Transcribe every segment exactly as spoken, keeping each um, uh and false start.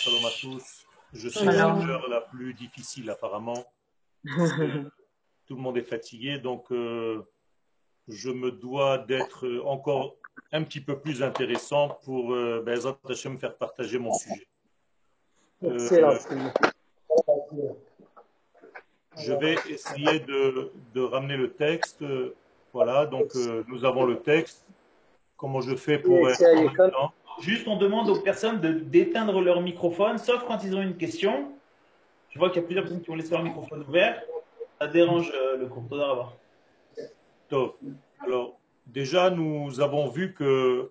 Shalom à tous. Je sais que c'est Shalom. l'heure la plus difficile apparemment. C'est- Tout le monde est fatigué, donc euh, je me dois d'être encore un petit peu plus intéressant pour euh, Be'ezrat Hashem, faire partager mon sujet. Excellent, Euh, Sylvie. je vais essayer de, de ramener le texte. Euh, Voilà, donc euh, nous avons le texte. Comment je fais pour être en Excellent. même temps? Juste, on demande aux personnes de d'éteindre leur microphone, sauf quand ils ont une question. Je vois qu'il y a plusieurs personnes qui ont laissé leur microphone ouvert. Ça dérange euh, le cours. Toda Rabba. Tov. Alors, déjà, nous avons vu que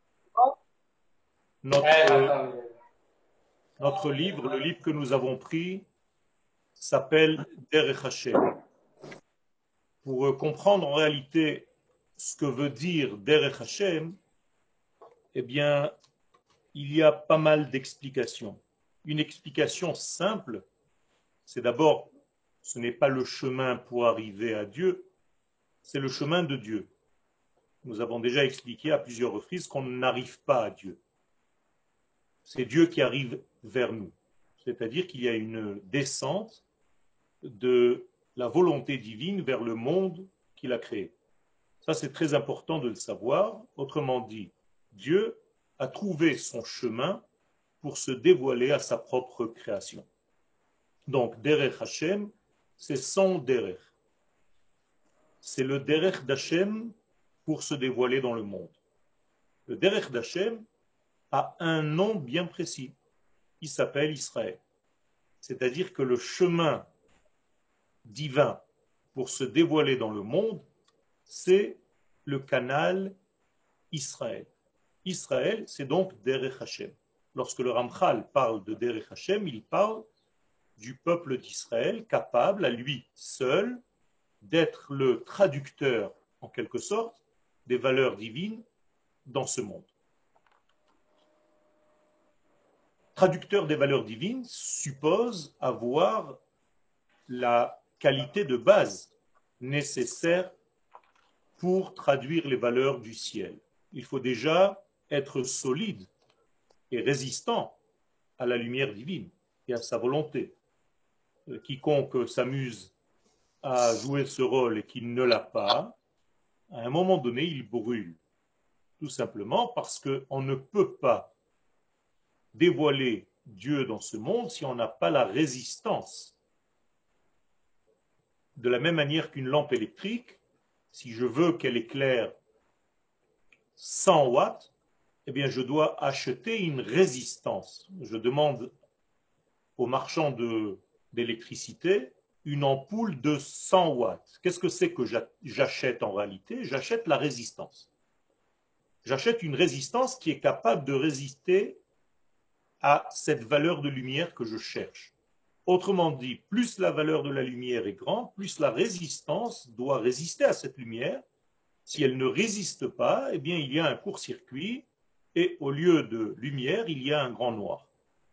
notre, notre livre, le livre que nous avons pris, s'appelle Derech Hashem. Pour euh, comprendre en réalité ce que veut dire Derech Hashem, eh bien, il y a pas mal d'explications. Une explication simple, c'est d'abord, ce n'est pas le chemin pour arriver à Dieu, c'est le chemin de Dieu. Nous avons déjà expliqué à plusieurs reprises qu'on n'arrive pas à Dieu. C'est Dieu qui arrive vers nous. C'est-à-dire qu'il y a une descente de la volonté divine vers le monde qu'il a créé. Ça, c'est très important de le savoir. Autrement dit, Dieu a trouvé son chemin pour se dévoiler à sa propre création. Donc, Derech Hashem, c'est son Derech. C'est le Derech d'Hashem pour se dévoiler dans le monde. Le Derech d'Hashem a un nom bien précis. Il s'appelle Israël. C'est-à-dire que le chemin divin pour se dévoiler dans le monde, c'est le canal Israël. Israël, c'est donc Derech Hashem. Lorsque le Ramchal parle de Derech Hashem, il parle du peuple d'Israël capable à lui seul d'être le traducteur, en quelque sorte, des valeurs divines dans ce monde. Traducteur des valeurs divines suppose avoir la qualité de base nécessaire pour traduire les valeurs du ciel. Il faut déjà être solide et résistant à la lumière divine et à sa volonté. Quiconque s'amuse à jouer ce rôle et qui ne l'a pas, à un moment donné, il brûle. Tout simplement parce qu'on ne peut pas dévoiler Dieu dans ce monde si on n'a pas la résistance. De la même manière qu'une lampe électrique, si je veux qu'elle éclaire cent watts, eh bien je dois acheter une résistance. Je demande au marchand de, d'électricité une ampoule de cent watts. Qu'est-ce que c'est que j'achète en réalité? J'achète la résistance. J'achète une résistance qui est capable de résister à cette valeur de lumière que je cherche. Autrement dit, plus la valeur de la lumière est grande, plus la résistance doit résister à cette lumière. Si elle ne résiste pas, eh bien, il y a un court-circuit et au lieu de lumière, il y a un grand noir.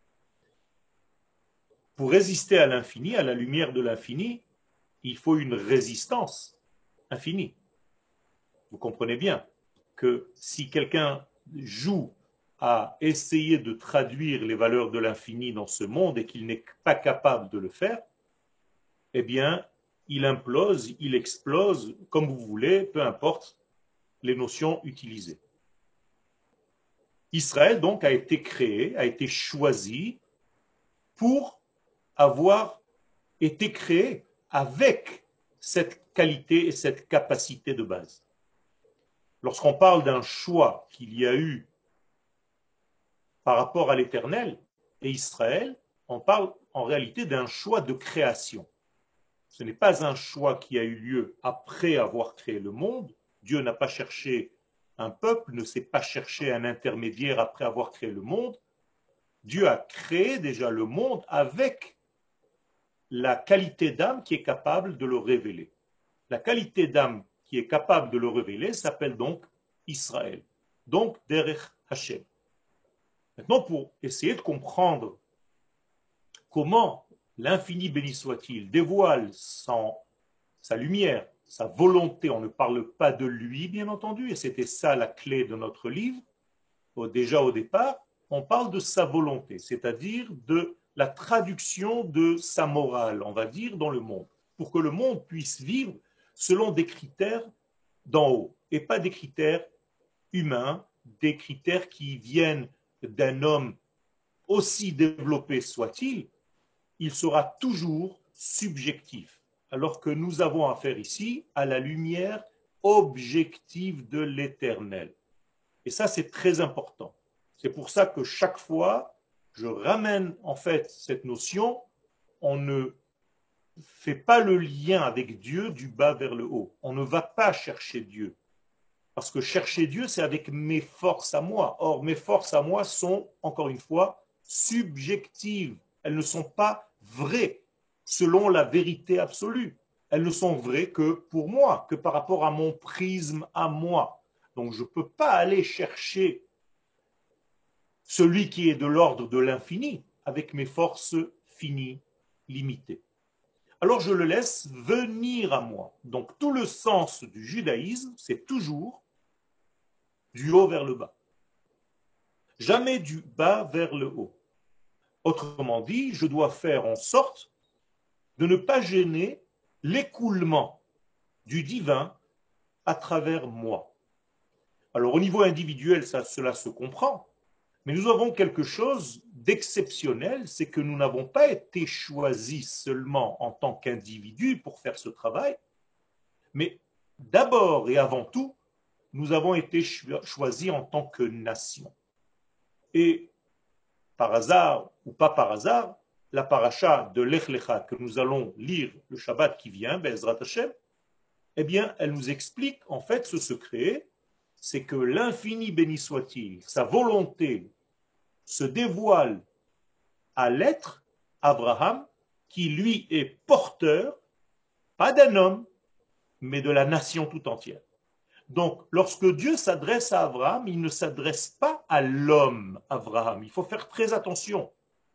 Pour résister à l'infini, à la lumière de l'infini, il faut une résistance infinie. Vous comprenez bien que si quelqu'un joue à essayer de traduire les valeurs de l'infini dans ce monde et qu'il n'est pas capable de le faire, eh bien, il implose, il explose, comme vous voulez, peu importe les notions utilisées. Israël, donc, a été créé, a été choisi pour avoir été créé avec cette qualité et cette capacité de base. Lorsqu'on parle d'un choix qu'il y a eu par rapport à l'Éternel et Israël, on parle en réalité d'un choix de création. Ce n'est pas un choix qui a eu lieu après avoir créé le monde. Dieu n'a pas cherché un peuple, ne s'est pas cherché un intermédiaire après avoir créé le monde. Dieu a créé déjà le monde avec la qualité d'âme qui est capable de le révéler. La qualité d'âme qui est capable de le révéler s'appelle donc Israël. Donc Derech Hashem. Maintenant, pour essayer de comprendre comment l'infini béni soit-il dévoile son, sa lumière, sa volonté, on ne parle pas de lui, bien entendu, et c'était ça la clé de notre livre, au, déjà au départ, on parle de sa volonté, c'est-à-dire de la traduction de sa morale, on va dire, dans le monde, pour que le monde puisse vivre selon des critères d'en haut, et pas des critères humains, des critères qui viennent d'un homme aussi développé soit-il, il sera toujours subjectif, alors que nous avons affaire ici à la lumière objective de l'éternel. Et ça, c'est très important. C'est pour ça que chaque fois, je ramène en fait cette notion, on ne fait pas le lien avec Dieu du bas vers le haut. On ne va pas chercher Dieu. Parce que chercher Dieu, c'est avec mes forces à moi. Or, mes forces à moi sont, encore une fois, subjectives. Elles ne sont pas vraies selon la vérité absolue. Elles ne sont vraies que pour moi, que par rapport à mon prisme à moi. Donc, je ne peux pas aller chercher celui qui est de l'ordre de l'infini avec mes forces finies, limitées. Alors, je le laisse venir à moi. Donc, tout le sens du judaïsme, c'est toujours du haut vers le bas. Jamais du bas vers le haut. Autrement dit, je dois faire en sorte de ne pas gêner l'écoulement du divin à travers moi. Alors au niveau individuel, ça, cela se comprend, mais nous avons quelque chose d'exceptionnel, c'est que nous n'avons pas été choisis seulement en tant qu'individus pour faire ce travail, mais d'abord et avant tout, nous avons été choisis en tant que nation. Et par hasard ou pas par hasard, la paracha de Lech Lecha que nous allons lire le Shabbat qui vient, Be'ezrat Hashem, eh bien, elle nous explique en fait ce secret, c'est que l'infini béni soit-il, sa volonté se dévoile à l'être, Abraham, qui lui est porteur, pas d'un homme, mais de la nation tout entière. Donc, lorsque Dieu s'adresse à Abraham, il ne s'adresse pas à l'homme Abraham. Il faut faire très attention.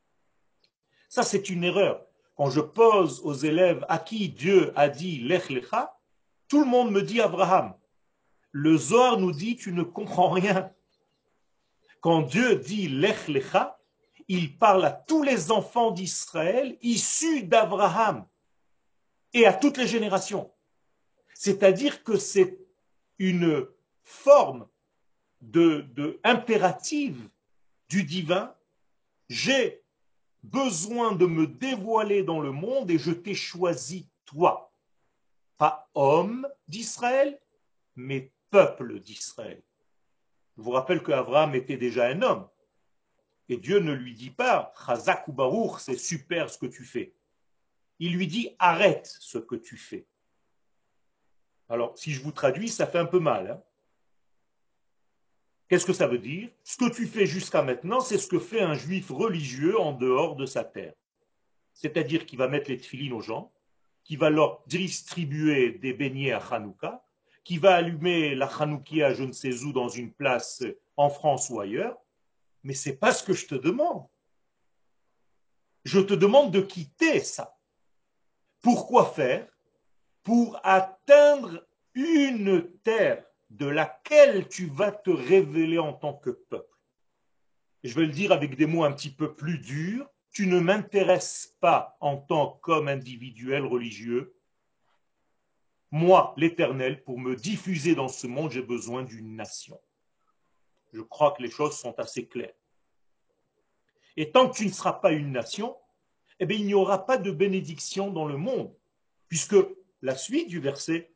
Ça, c'est une erreur. Quand je pose aux élèves à qui Dieu a dit Lech Lecha, tout le monde me dit Abraham. Le Zohar nous dit tu ne comprends rien. Quand Dieu dit Lech Lecha, il parle à tous les enfants d'Israël issus d'Abraham et à toutes les générations. C'est-à-dire que c'est une forme de, de impérative du divin. J'ai besoin de me dévoiler dans le monde et je t'ai choisi toi. Pas homme d'Israël, mais peuple d'Israël. Je vous rappelle qu'Abraham était déjà un homme. Et Dieu ne lui dit pas, Chazak ou Baruch, c'est super ce que tu fais. Il lui dit, arrête ce que tu fais. Alors, si je vous traduis, ça fait un peu mal. Hein. Qu'est-ce que ça veut dire? Ce que tu fais jusqu'à maintenant, c'est ce que fait un juif religieux en dehors de sa terre. C'est-à-dire qu'il va mettre les tefilines aux gens, qu'il va leur distribuer des beignets à Hanouka, qu'il va allumer la Hanoukia je ne sais où dans une place en France ou ailleurs. Mais ce n'est pas ce que je te demande. Je te demande de quitter ça. Pourquoi faire? Pour atteindre une terre de laquelle tu vas te révéler en tant que peuple. Et je vais le dire avec des mots un petit peu plus durs. Tu ne m'intéresses pas en tant qu'homme individuel religieux. Moi, l'Éternel, pour me diffuser dans ce monde, j'ai besoin d'une nation. Je crois que les choses sont assez claires. Et tant que tu ne seras pas une nation, eh bien, il n'y aura pas de bénédiction dans le monde, puisque la suite du verset,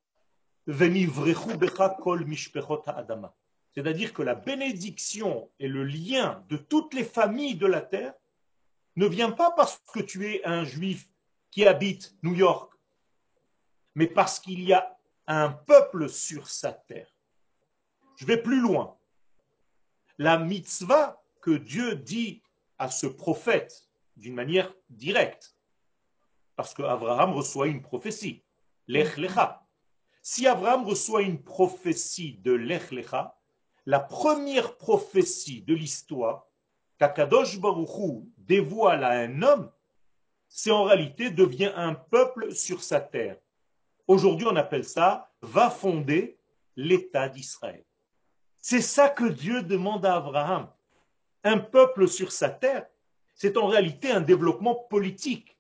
c'est-à-dire que la bénédiction et le lien de toutes les familles de la terre ne vient pas parce que tu es un juif qui habite New York, mais parce qu'il y a un peuple sur sa terre. Je vais plus loin. La mitzvah que Dieu dit à ce prophète d'une manière directe, parce qu'Abraham reçoit une prophétie, Lech Lecha. Si Abraham reçoit une prophétie de Lech Lecha, la première prophétie de l'histoire qu'Akadosh Baruch Hu dévoile à un homme, c'est en réalité devient un peuple sur sa terre. Aujourd'hui, on appelle ça va fonder l'État d'Israël. C'est ça que Dieu demande à Abraham. Un peuple sur sa terre, c'est en réalité un développement politique.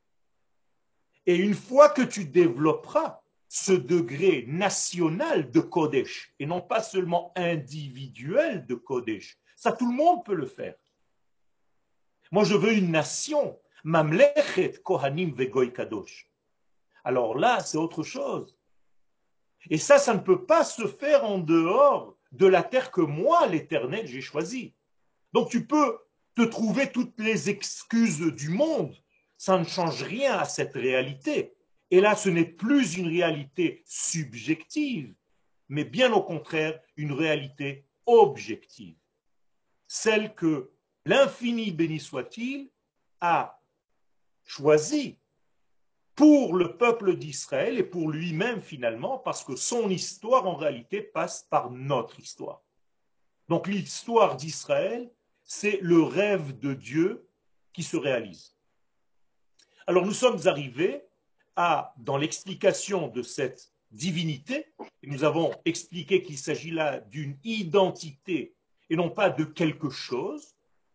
Et une fois que tu développeras ce degré national de Kodesh, et non pas seulement individuel de Kodesh, ça tout le monde peut le faire. Moi je veux une nation, Mamlechet Kohanim Vegoy Kadosh. Alors là, c'est autre chose. Et ça, ça ne peut pas se faire en dehors de la terre que moi, l'Éternel, j'ai choisie. Donc tu peux te trouver toutes les excuses du monde, ça ne change rien à cette réalité. Et là, ce n'est plus une réalité subjective, mais bien au contraire, une réalité objective. Celle que l'infini, béni soit-il, a choisie pour le peuple d'Israël et pour lui-même finalement, parce que son histoire en réalité passe par notre histoire. Donc l'histoire d'Israël, c'est le rêve de Dieu qui se réalise. Alors nous sommes arrivés à, dans l'explication de cette divinité, et nous avons expliqué qu'il s'agit là d'une identité et non pas de quelque chose.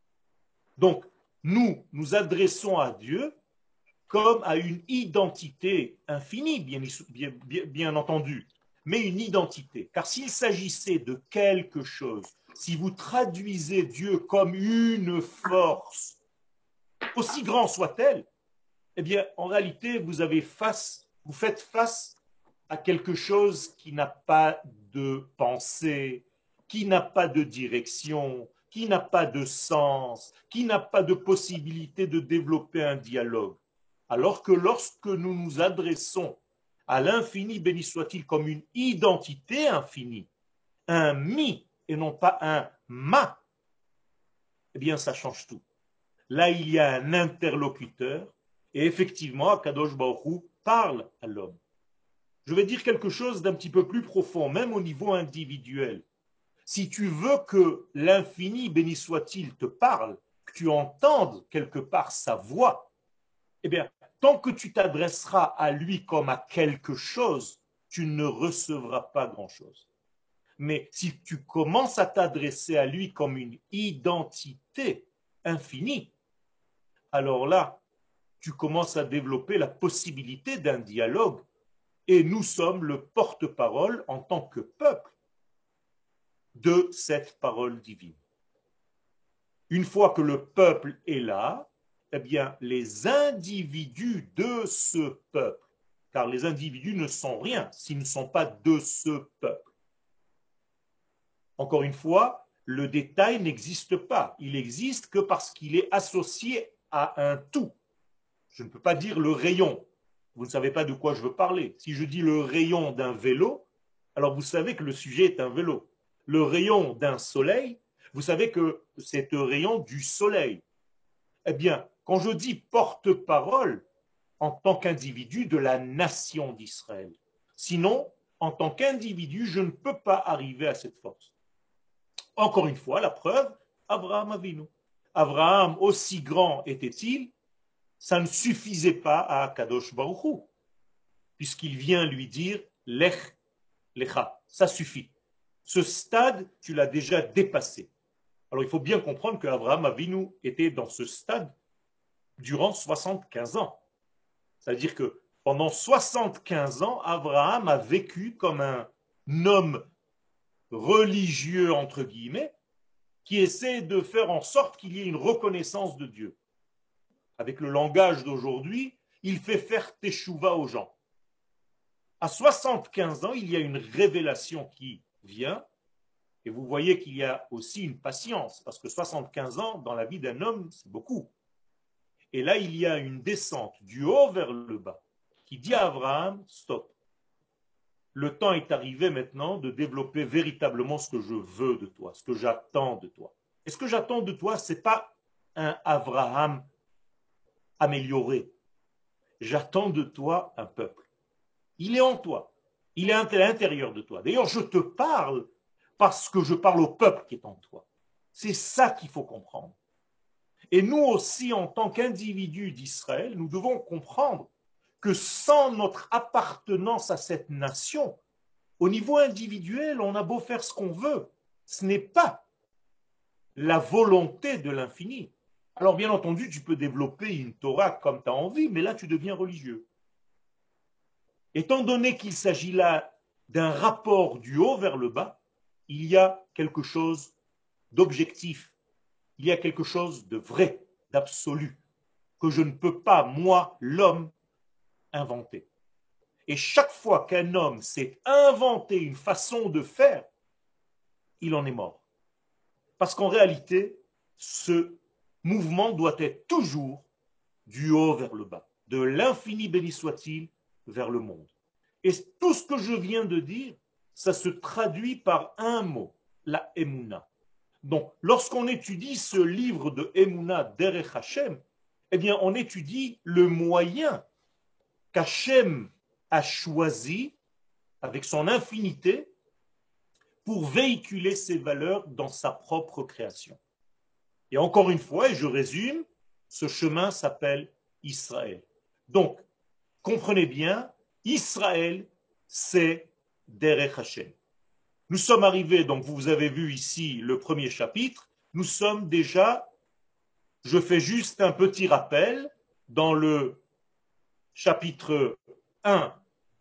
Donc nous nous adressons à Dieu comme à une identité infinie, bien, bien, bien, bien entendu, mais une identité. Car s'il s'agissait de quelque chose, si vous traduisez Dieu comme une force, aussi grand soit-elle, eh bien, en réalité, vous avez face, vous faites face à quelque chose qui n'a pas de pensée, qui n'a pas de direction, qui n'a pas de sens, qui n'a pas de possibilité de développer un dialogue. Alors que lorsque nous nous adressons à l'infini, béni soit-il, comme une identité infinie, un mi et non pas un ma, eh bien ça change tout. Là, il y a un interlocuteur et effectivement, Akadosh Baruch Hu parle à l'homme. Je vais dire quelque chose d'un petit peu plus profond, même au niveau individuel. Si tu veux que l'infini, béni soit-il, te parle, que tu entendes quelque part sa voix, eh bien, tant que tu t'adresseras à lui comme à quelque chose, tu ne recevras pas grand-chose. Mais si tu commences à t'adresser à lui comme une identité infinie, alors là, tu commences à développer la possibilité d'un dialogue. Et nous sommes le porte-parole en tant que peuple de cette parole divine. Une fois que le peuple est là, eh bien, les individus de ce peuple, car les individus ne sont rien s'ils ne sont pas de ce peuple. Encore une fois, le détail n'existe pas. Il existe que parce qu'il est associé à un tout. Je ne peux pas dire le rayon. Vous ne savez pas de quoi je veux parler. Si je dis le rayon d'un vélo, alors vous savez que le sujet est un vélo. Le rayon d'un soleil, vous savez que c'est le rayon du soleil. Eh bien, quand je dis porte-parole en tant qu'individu de la nation d'Israël, sinon, en tant qu'individu, je ne peux pas arriver à cette force. Encore une fois, la preuve, Abraham Avinu. Abraham, aussi grand était-il, ça ne suffisait pas à Kadosh Baruch Hu, puisqu'il vient lui dire Lech Lecha, ça suffit. Ce stade, tu l'as déjà dépassé. Alors il faut bien comprendre qu'Abraham Avinu était dans ce stade durant soixante-quinze ans. C'est-à-dire que pendant soixante-quinze ans, Abraham a vécu comme un homme religieux, entre guillemets, qui essaie de faire en sorte qu'il y ait une reconnaissance de Dieu. Avec le langage d'aujourd'hui, il fait faire teshuva aux gens. À soixante-quinze ans, il y a une révélation qui vient, et vous voyez qu'il y a aussi une patience, parce que soixante-quinze ans, dans la vie d'un homme, c'est beaucoup. Et là, il y a une descente du haut vers le bas, qui dit à Abraham, stop. Le temps est arrivé maintenant de développer véritablement ce que je veux de toi, ce que j'attends de toi. Et ce que j'attends de toi, ce n'est pas un Abraham amélioré. J'attends de toi un peuple. Il est en toi. Il est à l'intérieur de toi. D'ailleurs, je te parle parce que je parle au peuple qui est en toi. C'est ça qu'il faut comprendre. Et nous aussi, en tant qu'individus d'Israël, nous devons comprendre que sans notre appartenance à cette nation, au niveau individuel, on a beau faire ce qu'on veut, ce n'est pas la volonté de l'infini. Alors bien entendu, tu peux développer une Torah comme tu as envie, mais là tu deviens religieux. Étant donné qu'il s'agit là d'un rapport du haut vers le bas, il y a quelque chose d'objectif, il y a quelque chose de vrai, d'absolu, que je ne peux pas, moi, l'homme, inventer. Et chaque fois qu'un homme s'est inventé une façon de faire, il en est mort. Parce qu'en réalité, ce mouvement doit être toujours du haut vers le bas, de l'infini béni soit-il vers le monde. Et tout ce que je viens de dire, ça se traduit par un mot, la Emouna. Donc, lorsqu'on étudie ce livre de Emouna Derech Hashem, eh bien, on étudie le moyen qu'Hashem a choisi, avec son infinité, pour véhiculer ses valeurs dans sa propre création. Et encore une fois, et je résume, ce chemin s'appelle Israël. Donc, comprenez bien, Israël, c'est Derech Hashem. Nous sommes arrivés, donc vous avez vu ici le premier chapitre, nous sommes déjà, je fais juste un petit rappel, dans le chapitre un,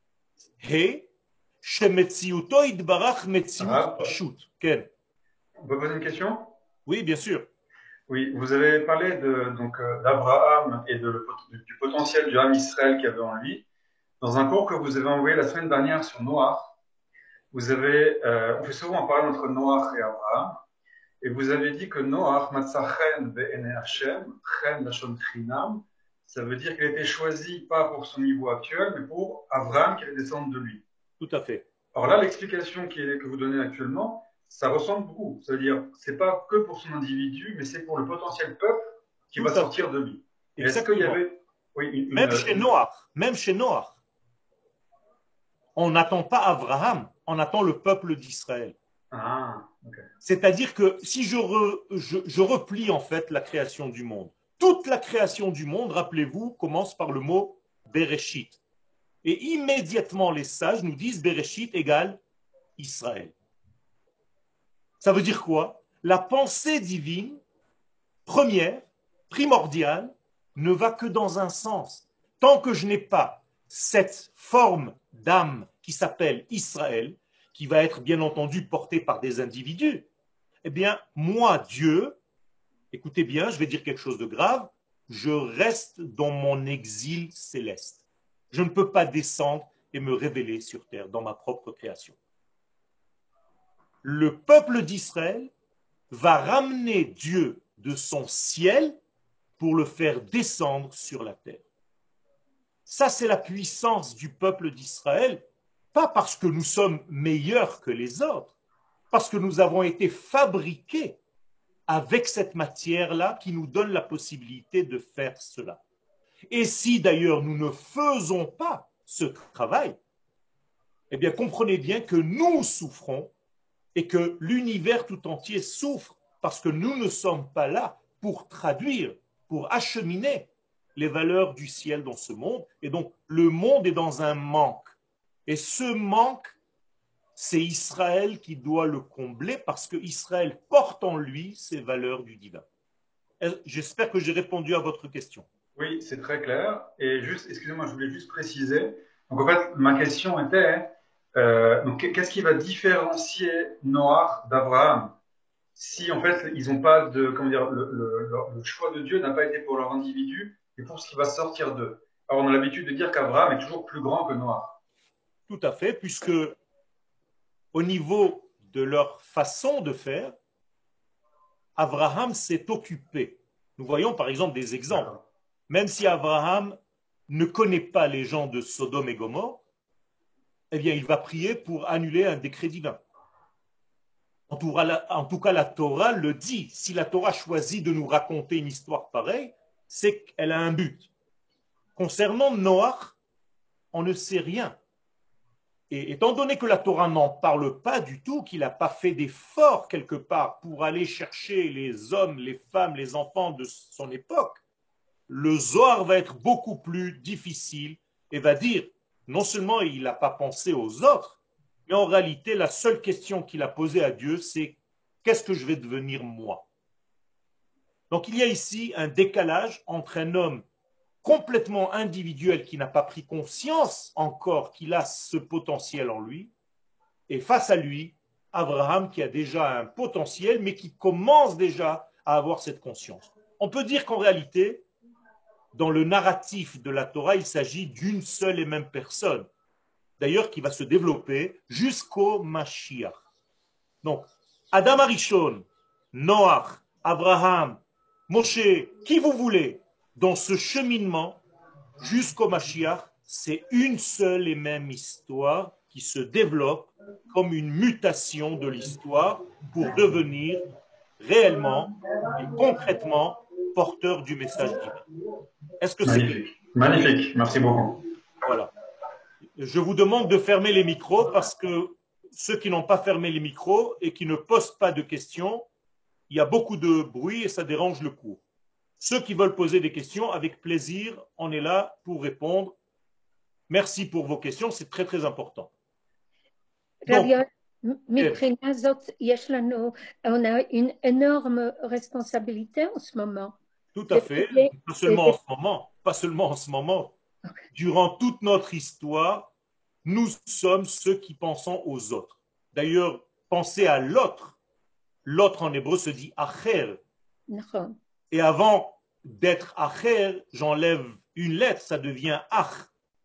He, Shemetziuto Idbarach Metziut Ah, Pashut. Ken. on peut poser une question? Oui, bien sûr. Oui, vous avez parlé de, donc, euh, d'Abraham et de, le pot- du potentiel du Ham Israël qu'il y avait en lui. Dans un cours que vous avez envoyé la semaine dernière sur Noach, vous avez, euh, on fait souvent parler entre Noach et Abraham, et vous avez dit que Noach, Matzachen ve'ene Hashem, Chen lashon chinam, ça veut dire qu'il a été choisi pas pour son niveau actuel, mais pour Abraham qui allait descendre de lui. Tout à fait. Alors là, l'explication qui est, que vous donnez actuellement, ça ressemble beaucoup. C'est-à-dire, c'est pas que pour son individu, mais c'est pour le potentiel peuple qui Tout va à sortir fait. de lui. Et est-ce qu'il y Exactement. avait, oui, une, Même une- chez une- Noach, même chez Noach, on n'attend pas Abraham, on attend le peuple d'Israël. Ah, ok. C'est-à-dire que si je, re- je, je replie en fait la création du monde, toute la création du monde, rappelez-vous, commence par le mot Bereshit. Et immédiatement, les sages nous disent Bereshit égale Israël. Ça veut dire quoi? La pensée divine, première, primordiale, ne va que dans un sens. Tant que je n'ai pas cette forme d'âme qui s'appelle Israël, qui va être bien entendu portée par des individus, eh bien, moi, Dieu, écoutez bien, je vais dire quelque chose de grave, je reste dans mon exil céleste. Je ne peux pas descendre et me révéler sur terre dans ma propre création. Le peuple d'Israël va ramener Dieu de son ciel pour le faire descendre sur la terre. Ça, c'est la puissance du peuple d'Israël, pas parce que nous sommes meilleurs que les autres, parce que nous avons été fabriqués avec cette matière-là qui nous donne la possibilité de faire cela. Et si d'ailleurs nous ne faisons pas ce travail, eh bien comprenez bien que nous souffrons et que l'univers tout entier souffre parce que nous ne sommes pas là pour traduire, pour acheminer les valeurs du ciel dans ce monde. Et donc le monde est dans un manque. Et ce manque, c'est Israël qui doit le combler parce que Israël porte en lui ces valeurs du divin. J'espère que j'ai répondu à votre question. Oui, c'est très clair. Et juste, excusez-moi, je voulais juste préciser. Donc en fait, ma question était, euh, donc qu'est-ce qui va différencier Noach d'Abraham si en fait ils n'ont pas de, comment dire, le, le, le- le choix de Dieu n'a pas été pour leur individu et pour ce qui va sortir d'eux. Alors on a l'habitude de dire qu'Abraham est toujours plus grand que Noach. Tout à fait, puisque au niveau de leur façon de faire, Abraham s'est occupé. Nous voyons par exemple des exemples. D'accord. Même si Abraham ne connaît pas les gens de Sodome et Gomorre, eh bien, il va prier pour annuler un décret divin. En tout, cas, la, en tout cas, la Torah le dit. Si la Torah choisit de nous raconter une histoire pareille, c'est qu'elle a un but. Concernant Noach, on ne sait rien. Et étant donné que la Torah n'en parle pas du tout, qu'il n'a pas fait d'effort quelque part pour aller chercher les hommes, les femmes, les enfants de son époque, le Zohar va être beaucoup plus difficile et va dire, non seulement il n'a pas pensé aux autres, mais en réalité, la seule question qu'il a posée à Dieu, c'est qu'est-ce que je vais devenir moi? Donc il y a ici un décalage entre un homme complètement individuel qui n'a pas pris conscience encore qu'il a ce potentiel en lui, et face à lui, Abraham qui a déjà un potentiel, mais qui commence déjà à avoir cette conscience. On peut dire qu'en réalité, dans le narratif de la Torah, il s'agit d'une seule et même personne, d'ailleurs qui va se développer jusqu'au Mashiach. Donc, Adam Arishon, Noach, Abraham, Moshe, qui vous voulez, dans ce cheminement jusqu'au Mashiach, c'est une seule et même histoire qui se développe comme une mutation de l'histoire pour devenir réellement et concrètement porteur du message divin. Est-ce que c'est clair? Magnifique, magnifique, merci beaucoup. Voilà. Je vous demande de fermer les micros parce que ceux qui n'ont pas fermé les micros et qui ne posent pas de questions, il y a beaucoup de bruit et ça dérange le cours. Ceux qui veulent poser des questions, avec plaisir, on est là pour répondre. Merci pour vos questions, c'est très très important. Donc, מבחינה זאת יש לנו, on a une énorme responsabilité en ce moment. Tout à fait, pas seulement en ce moment, pas seulement en ce moment. Durant toute notre histoire, nous sommes ceux qui pensons aux autres. D'ailleurs, penser à l'autre, l'autre en hébreu se dit acher. Et avant d'être acher, j'enlève une lettre, ça devient ach.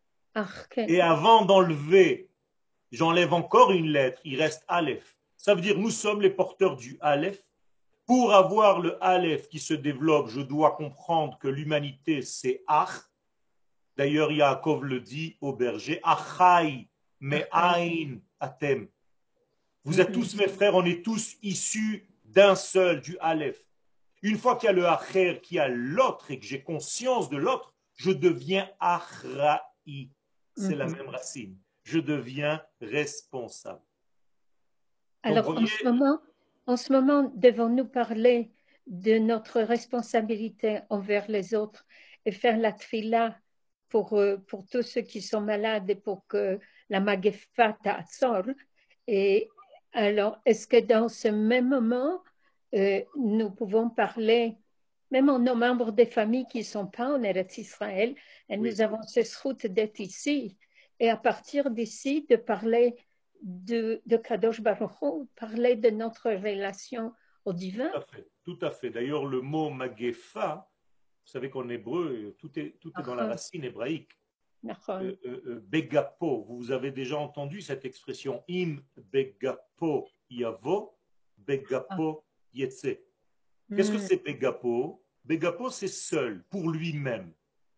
Et avant d'enlever, j'enlève encore une lettre, il reste aleph. Ça veut dire nous sommes les porteurs du aleph. Pour avoir le aleph qui se développe, je dois comprendre que l'humanité c'est ach. D'ailleurs, Yaakov le dit au berger, achai me'ain atem. Vous êtes tous mes frères, on est tous issus d'un seul, du aleph. Une fois qu'il y a le acher, qu'il y a l'autre et que j'ai conscience de l'autre, je deviens achraï. C'est la même racine. Je deviens responsable. Alors, Donc, en, voyez... ce moment, en ce moment, devons-nous parler de notre responsabilité envers les autres et faire la tfila pour, pour tous ceux qui sont malades et pour que la magefa ta'atzor. Et alors, est-ce que dans ce même moment, euh, nous pouvons parler, même en nos membres des familles qui ne sont pas en Eretz Israël, et oui. Nous avons cette route d'être ici, et à partir d'ici, de parler de, de Kadosh Baruch Hu, parler de notre relation au divin. Tout à fait. Tout à fait. D'ailleurs, le mot magefa, vous savez qu'en hébreu, tout est, tout est dans la racine hébraïque. Euh, euh, begapo, vous avez déjà entendu cette expression im begapo yavo, begapo yetse. Qu'est-ce que c'est begapo? Begapo, c'est seul, pour lui-même.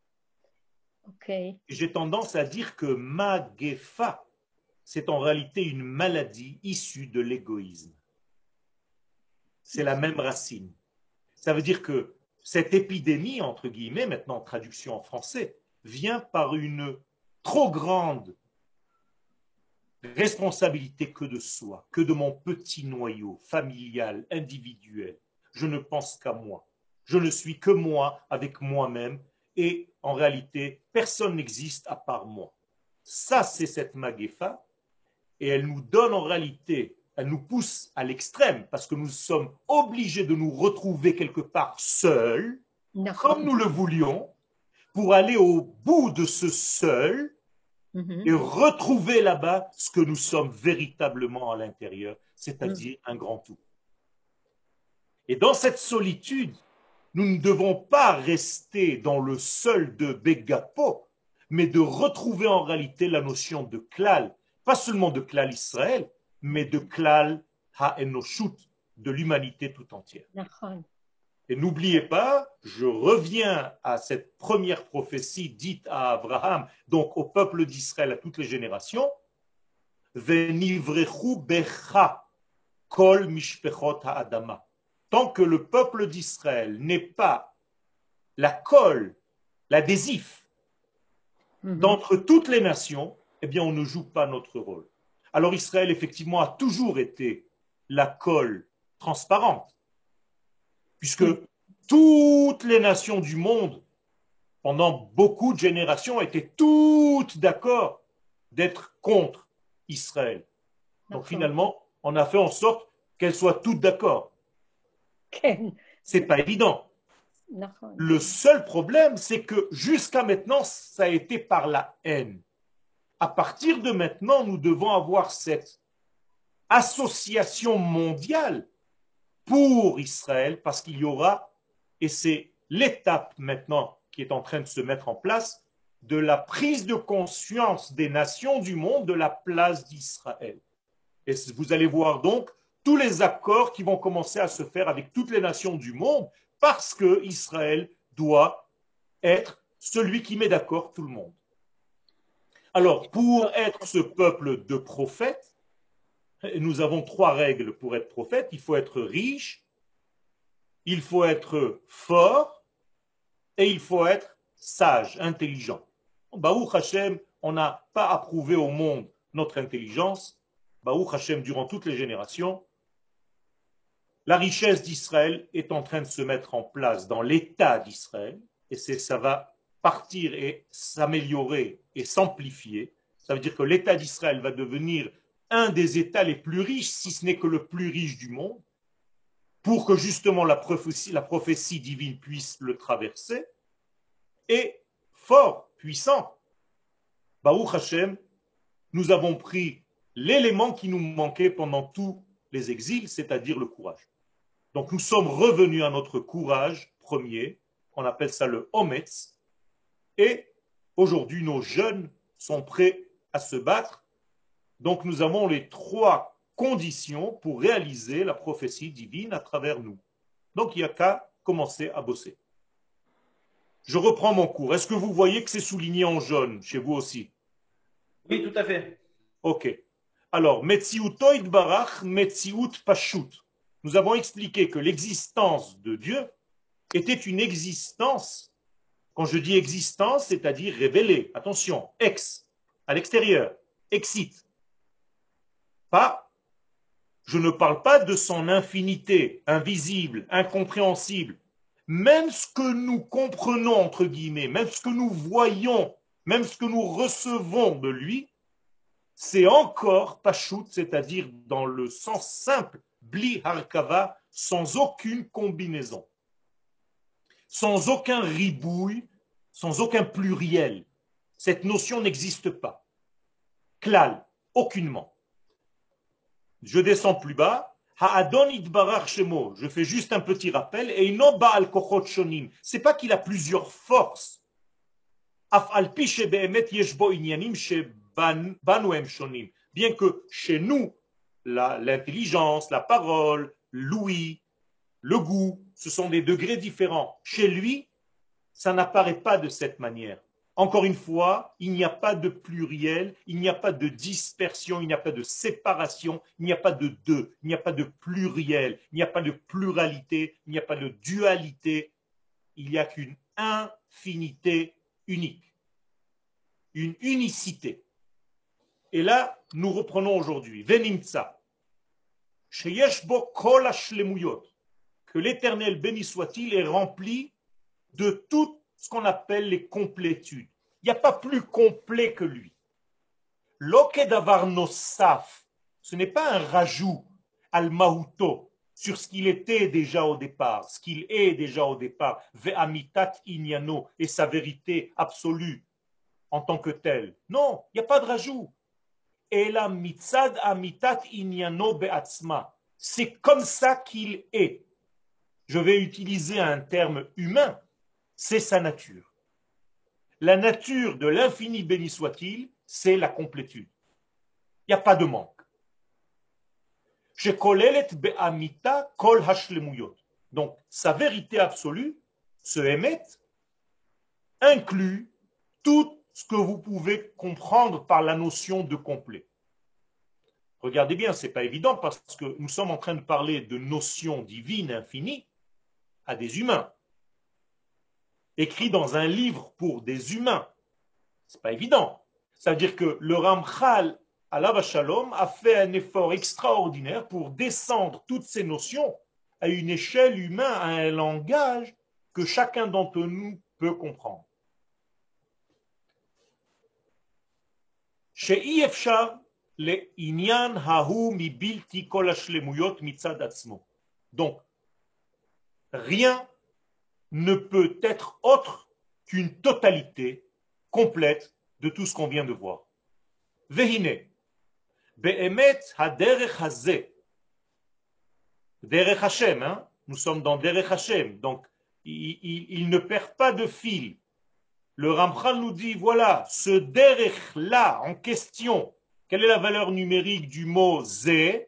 Okay. J'ai tendance à dire que magefa, c'est en réalité une maladie issue de l'égoïsme. C'est la même racine. Ça veut dire que cette épidémie, entre guillemets, maintenant en traduction en français, vient par une trop grande responsabilité que de soi, que de mon petit noyau familial, individuel. Je ne pense qu'à moi. Je ne suis que moi avec moi-même et en réalité, personne n'existe à part moi. Ça, c'est cette magefa et elle nous donne en réalité, elle nous pousse à l'extrême parce que nous sommes obligés de nous retrouver quelque part seuls, comme nous le voulions, pour aller au bout de ce seul mm-hmm. et retrouver là-bas ce que nous sommes véritablement à l'intérieur, c'est-à-dire mm. un grand tout. Et dans cette solitude, nous ne devons pas rester dans le seul de Begapo, mais de retrouver en réalité la notion de klal, pas seulement de klal Israël, mais de klal ha'enoshut, de l'humanité tout entière. Mm-hmm. Et n'oubliez pas, je reviens à cette première prophétie dite à Abraham, donc au peuple d'Israël, à toutes les générations, Venivrechu becha kol mishpechot ha'adama. Tant que le peuple d'Israël n'est pas la colle, l'adhésif mm-hmm. d'entre toutes les nations, eh bien on ne joue pas notre rôle. Alors Israël, effectivement, a toujours été la colle transparente. Puisque toutes les nations du monde, pendant beaucoup de générations, étaient toutes d'accord d'être contre Israël. Donc finalement, on a fait en sorte qu'elles soient toutes d'accord. Okay. C'est pas évident. Le seul problème, c'est que jusqu'à maintenant, ça a été par la haine. À partir de maintenant, nous devons avoir cette association mondiale pour Israël, parce qu'il y aura, et c'est l'étape maintenant qui est en train de se mettre en place, de la prise de conscience des nations du monde de la place d'Israël. Et vous allez voir donc tous les accords qui vont commencer à se faire avec toutes les nations du monde, parce que Israël doit être celui qui met d'accord tout le monde. Alors, pour être ce peuple de prophètes, nous avons trois règles pour être prophète. Il faut être riche, il faut être fort et il faut être sage, intelligent. Baruch Hashem, on n'a pas approuvé au monde notre intelligence. Baruch Hashem, durant toutes les générations, la richesse d'Israël est en train de se mettre en place dans l'État d'Israël et ça va partir et s'améliorer et s'amplifier. Ça veut dire que l'État d'Israël va devenir un des États les plus riches, si ce n'est que le plus riche du monde, pour que justement la prophétie, la prophétie divine puisse le traverser, et fort, puissant. Baruch Hashem, nous avons pris l'élément qui nous manquait pendant tous les exils, c'est-à-dire le courage. Donc nous sommes revenus à notre courage premier, on appelle ça le Ometz, et aujourd'hui nos jeunes sont prêts à se battre. Donc nous avons les trois conditions pour réaliser la prophétie divine à travers nous. Donc il n'y a qu'à commencer à bosser. Je reprends mon cours. Est-ce que vous voyez que c'est souligné en jaune chez vous aussi? Oui, tout à fait. Ok. Alors, Metziutoid Barach, Metziut Pashut. Nous avons expliqué que l'existence de Dieu était une existence, quand je dis existence, c'est-à-dire révélée. Attention, ex, à l'extérieur, exit. Pas, je ne parle pas de son infinité, invisible, incompréhensible. Même ce que nous comprenons, entre guillemets, même ce que nous voyons, même ce que nous recevons de lui, c'est encore Pashut, c'est-à-dire dans le sens simple, Bli Harkava, sans aucune combinaison, sans aucun ribouille, sans aucun pluriel. Cette notion n'existe pas. Klal, aucunement. Je descends plus bas. Ha'adon itbarach shemo. Je fais juste un petit rappel. Et ino ba'al kochot shonim. C'est pas qu'il a plusieurs forces. Af al pi shebe'emet yesh bo inyanim shebanu hem shonim. Bien que chez nous, la- l'intelligence, la parole, l'ouïe, le goût, ce sont des degrés différents. Chez lui, ça n'apparaît pas de cette manière. Encore une fois, il n'y a pas de pluriel, il n'y a pas de dispersion, il n'y a pas de séparation, il n'y a pas de deux, il n'y a pas de pluriel, il n'y a pas de pluralité, il n'y a pas de dualité. Il n'y a qu'une infinité unique, une unicité. Et là, nous reprenons aujourd'hui. Venimtsa, sheyesh bo kol hashlemuyot, que l'Éternel béni soit-il est rempli de tout ce qu'on appelle les complétudes. Il n'y a pas plus complet que lui. L'okedavar nosaf, ce n'est pas un rajout al mahuto sur ce qu'il était déjà au départ, ce qu'il est déjà au départ, ve'amitat inyano, et sa vérité absolue en tant que telle. Non, il n'y a pas de rajout. Et la mitzad amitat inyano be'atzma, c'est comme ça qu'il est. Je vais utiliser un terme humain, c'est sa nature. La nature de l'infini béni soit-il, c'est la complétude. Il n'y a pas de manque. Donc, sa vérité absolue, ce émet, inclut tout ce que vous pouvez comprendre par la notion de complet. Regardez bien, ce n'est pas évident parce que nous sommes en train de parler de notions divines infinies à des humains. Écrit dans un livre pour des humains. C'est pas évident. Ça veut dire que le Ramchal, alav shalom, a fait un effort extraordinaire pour descendre toutes ces notions à une échelle humaine, à un langage que chacun d'entre nous peut comprendre. She'i efshar le inyan hahu mi bilti kol hashlemuyot mitzad atzmo. Donc, rien ne peut être autre qu'une totalité complète de tout ce qu'on vient de voir. Vehine, be'emet haderech hazeh, derech Hashem, hein? Nous sommes dans derech Hashem, donc il, il, il ne perd pas de fil. Le Ramchal nous dit, voilà, ce derech-là en question, quelle est la valeur numérique du mot zé?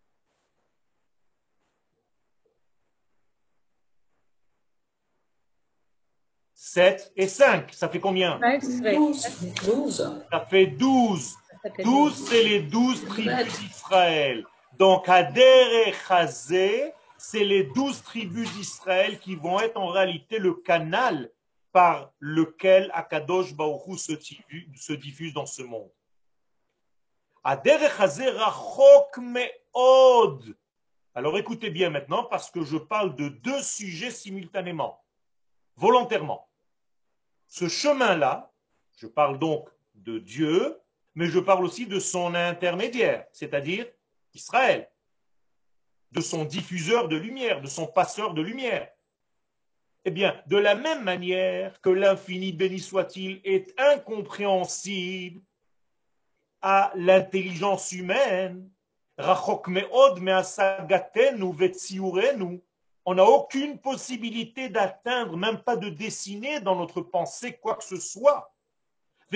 sept et cinq, ça fait combien? douze. Ça fait douze. douze, c'est les douze tribus d'Israël. Donc, Hader Chazé, c'est les douze tribus d'Israël qui vont être en réalité le canal par lequel Akadosh Baruch Hu se, se diffuse dans ce monde. Hader Chazé rachok me'od. Alors écoutez bien maintenant parce que je parle de deux sujets simultanément, volontairement. Ce chemin-là, je parle donc de Dieu, mais je parle aussi de son intermédiaire, c'est-à-dire Israël, de son diffuseur de lumière, de son passeur de lumière. Eh bien, de la même manière que l'infini, béni soit-il, est incompréhensible à l'intelligence humaine, rachok me'od me'asagatenu ve'tziurenu, on n'a aucune possibilité d'atteindre, même pas de dessiner dans notre pensée quoi que ce soit. On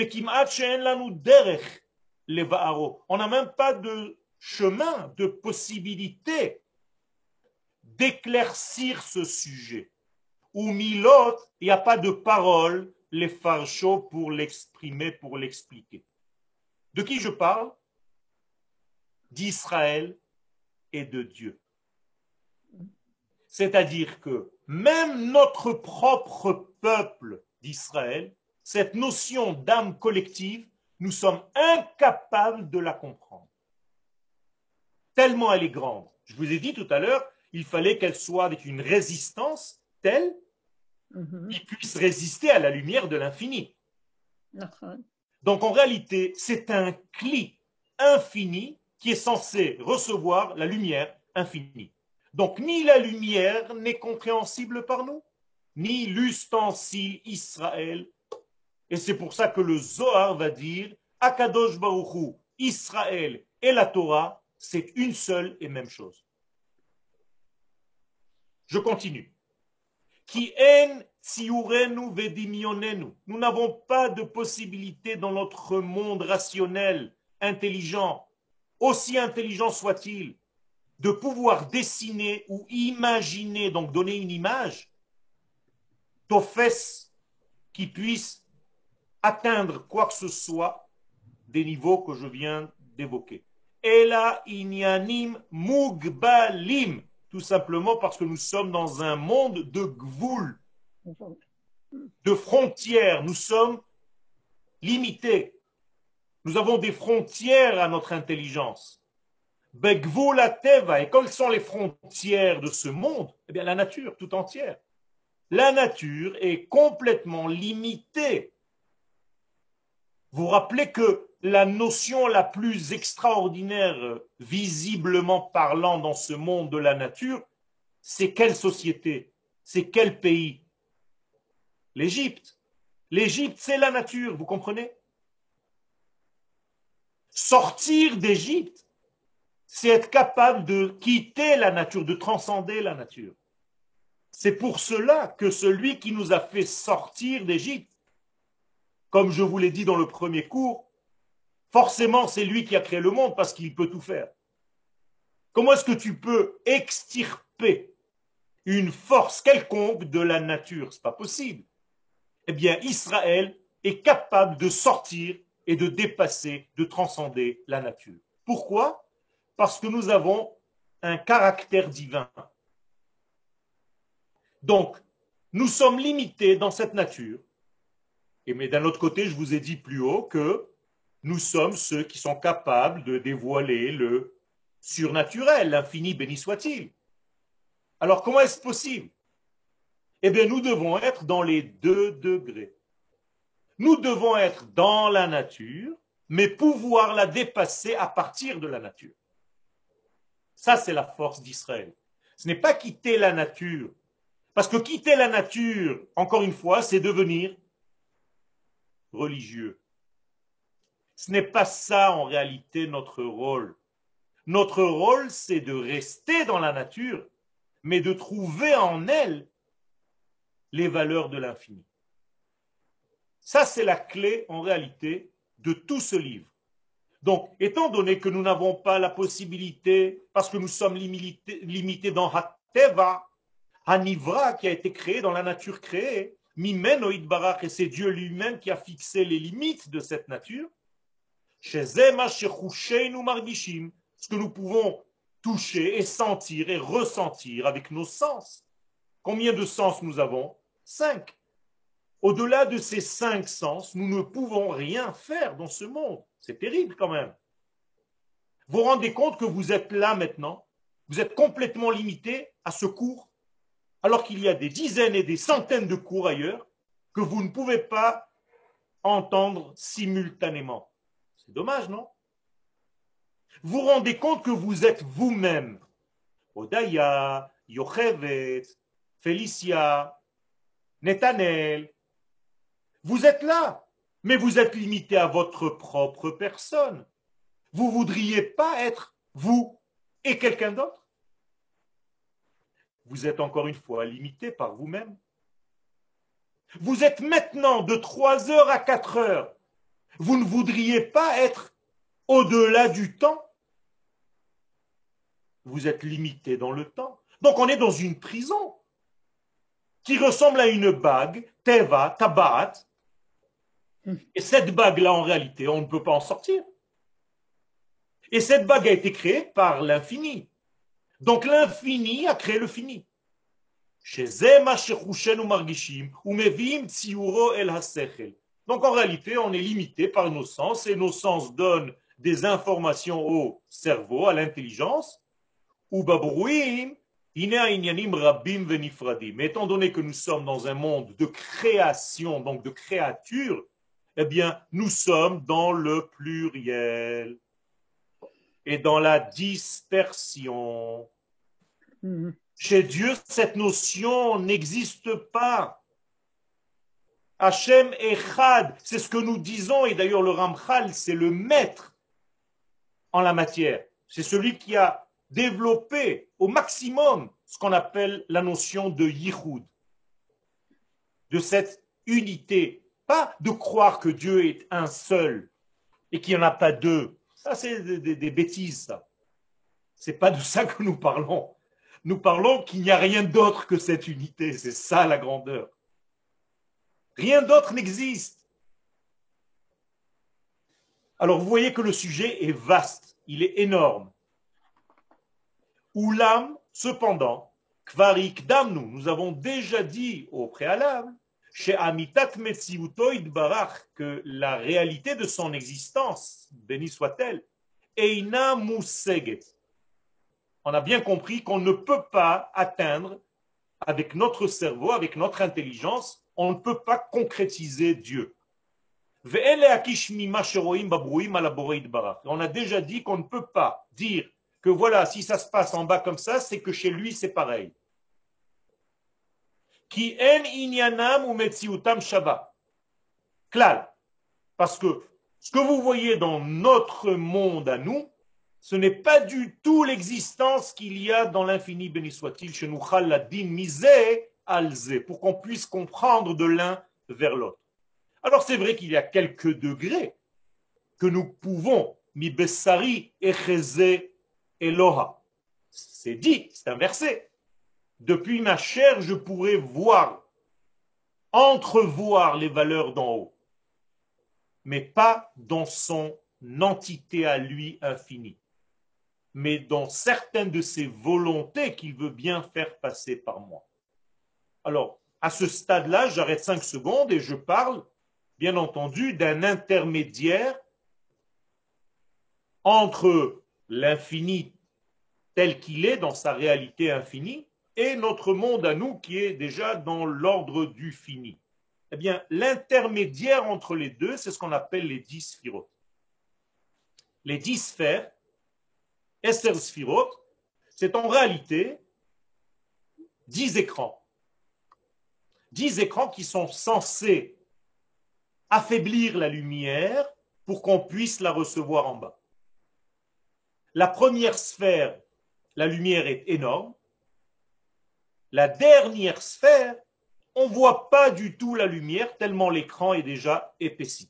n'a même pas de chemin, de possibilité d'éclaircir ce sujet. Ou milot, il n'y a pas de parole, les farchos pour l'exprimer, pour l'expliquer. De qui je parle? D'Israël et de Dieu. C'est-à-dire que même notre propre peuple d'Israël, cette notion d'âme collective, nous sommes incapables de la comprendre. Tellement elle est grande. Je vous ai dit tout à l'heure, il fallait qu'elle soit avec une résistance telle mm-hmm. qu'il puisse résister à la lumière de l'infini. Mm-hmm. Donc en réalité, c'est un cli infini qui est censé recevoir la lumière infinie. Donc, ni la lumière n'est compréhensible par nous, ni l'ustensile Israël. Et c'est pour ça que le Zohar va dire Akadosh Baruch Hu, Israël et la Torah, c'est une seule et même chose. Je continue. Ki en tziurenu vedimionenu. Nous n'avons pas de possibilité dans notre monde rationnel, intelligent, aussi intelligent soit-il, de pouvoir dessiner ou imaginer, donc donner une image, tofes qui puisse atteindre quoi que ce soit des niveaux que je viens d'évoquer. Ela inyanim mugbalim, tout simplement parce que nous sommes dans un monde de gvoul, de frontières, nous sommes limités. Nous avons des frontières à notre intelligence. Et quelles sont les frontières de ce monde? Eh bien, la nature tout entière. La nature est complètement limitée. Vous vous rappelez que la notion la plus extraordinaire, visiblement parlant dans ce monde de la nature, c'est quelle société? C'est quel pays? L'Égypte. L'Égypte, c'est la nature, vous comprenez? Sortir d'Égypte, c'est être capable de quitter la nature, de transcender la nature. C'est pour cela que celui qui nous a fait sortir d'Égypte, comme je vous l'ai dit dans le premier cours, forcément c'est lui qui a créé le monde parce qu'il peut tout faire. Comment est-ce que tu peux extirper une force quelconque de la nature? Ce n'est pas possible. Eh bien, Israël est capable de sortir et de dépasser, de transcender la nature. Pourquoi? Parce que nous avons un caractère divin. Donc, nous sommes limités dans cette nature. Et mais d'un autre côté, je vous ai dit plus haut que nous sommes ceux qui sont capables de dévoiler le surnaturel, l'infini béni soit-il. Alors, comment est-ce possible? Eh bien, nous devons être dans les deux degrés. Nous devons être dans la nature, mais pouvoir la dépasser à partir de la nature. Ça, c'est la force d'Israël. Ce n'est pas quitter la nature, Parce que quitter la nature, encore une fois, c'est devenir religieux. Ce n'est pas ça en réalité notre rôle. Notre rôle, c'est de rester dans la nature, mais de trouver en elle les valeurs de l'infini. Ça, c'est la clé en réalité de tout ce livre. Donc, étant donné que nous n'avons pas la possibilité, parce que nous sommes limités, limités dans Hateva, Hanivra, qui a été créé dans la nature créée, Mimeno Idbarach, et c'est Dieu lui-même qui a fixé les limites de cette nature, ce que nous pouvons toucher et sentir et ressentir avec nos sens. Combien de sens nous avons? Cinq. Au-delà de ces cinq sens, nous ne pouvons rien faire dans ce monde. C'est terrible quand même. Vous vous rendez compte que vous êtes là maintenant, vous êtes complètement limité à ce cours, alors qu'il y a des dizaines et des centaines de cours ailleurs que vous ne pouvez pas entendre simultanément. C'est dommage, non? Vous vous rendez compte que vous êtes vous-même. Odaya, Yochevet, Félicia, Netanel. Vous êtes là, mais vous êtes limité à votre propre personne. Vous ne voudriez pas être vous et quelqu'un d'autre? Vous êtes encore une fois limité par vous-même. Vous êtes maintenant de trois heures à quatre heures. Vous ne voudriez pas être au-delà du temps? Vous êtes limité dans le temps. Donc on est dans une prison qui ressemble à une bague, Teva, Tabat. Et cette bague-là, en réalité, on ne peut pas en sortir. Et cette bague a été créée par l'infini. Donc l'infini a créé le fini. Donc en réalité, on est limité par nos sens et nos sens donnent des informations au cerveau, à l'intelligence. Mais étant donné que nous sommes dans un monde de création, donc de créature, eh bien, nous sommes dans le pluriel et dans la dispersion. Mmh. Chez Dieu, cette notion n'existe pas. Hachem Echad, c'est ce que nous disons, et d'ailleurs le Ramchal, c'est le maître en la matière. C'est celui qui a développé au maximum ce qu'on appelle la notion de Yichud, de cette unité. Pas de croire que Dieu est un seul et qu'il n'y en a pas deux. Ça, c'est des, des, des bêtises, ça. C'est pas de ça que nous parlons. Nous parlons qu'il n'y a rien d'autre que cette unité. C'est ça la grandeur. Rien d'autre n'existe. Alors vous voyez que le sujet est vaste, il est énorme. Oulam, cependant, Kvarik Damnu, nous avons déjà dit au préalable, chez Amitat Metsiutoid Barach, que la réalité de son existence, béni soit-elle, Eina Museget. On a bien compris qu'on ne peut pas atteindre, avec notre cerveau, avec notre intelligence, on ne peut pas concrétiser Dieu. On a déjà dit qu'on ne peut pas dire que voilà, si ça se passe en bas comme ça, c'est que chez lui c'est pareil. Ki en inyanam ou metziutam shava. Klal. Parce que ce que vous voyez dans notre monde à nous, ce n'est pas du tout l'existence qu'il y a dans l'infini, béni soit-il, chez nous, pour qu'on puisse comprendre de l'un vers l'autre. Alors c'est vrai qu'il y a quelques degrés que nous pouvons, mi bessari echeze Eloha. C'est dit, c'est un verset. Depuis ma chair, je pourrais voir, entrevoir les valeurs d'en haut, mais pas dans son entité à lui infinie, mais dans certaines de ses volontés qu'il veut bien faire passer par moi. Alors, à ce stade-là, j'arrête cinq secondes et je parle, bien entendu, d'un intermédiaire entre l'infini tel qu'il est dans sa réalité infinie et notre monde à nous qui est déjà dans l'ordre du fini. Eh bien, l'intermédiaire entre les deux, c'est ce qu'on appelle les dix sphirotes. Les dix sphères, Esther sphirotes, c'est en réalité dix écrans. dix écrans qui sont censés affaiblir la lumière pour qu'on puisse la recevoir en bas. La première sphère, la lumière est énorme. La dernière sphère, on ne voit pas du tout la lumière tellement l'écran est déjà épaissi.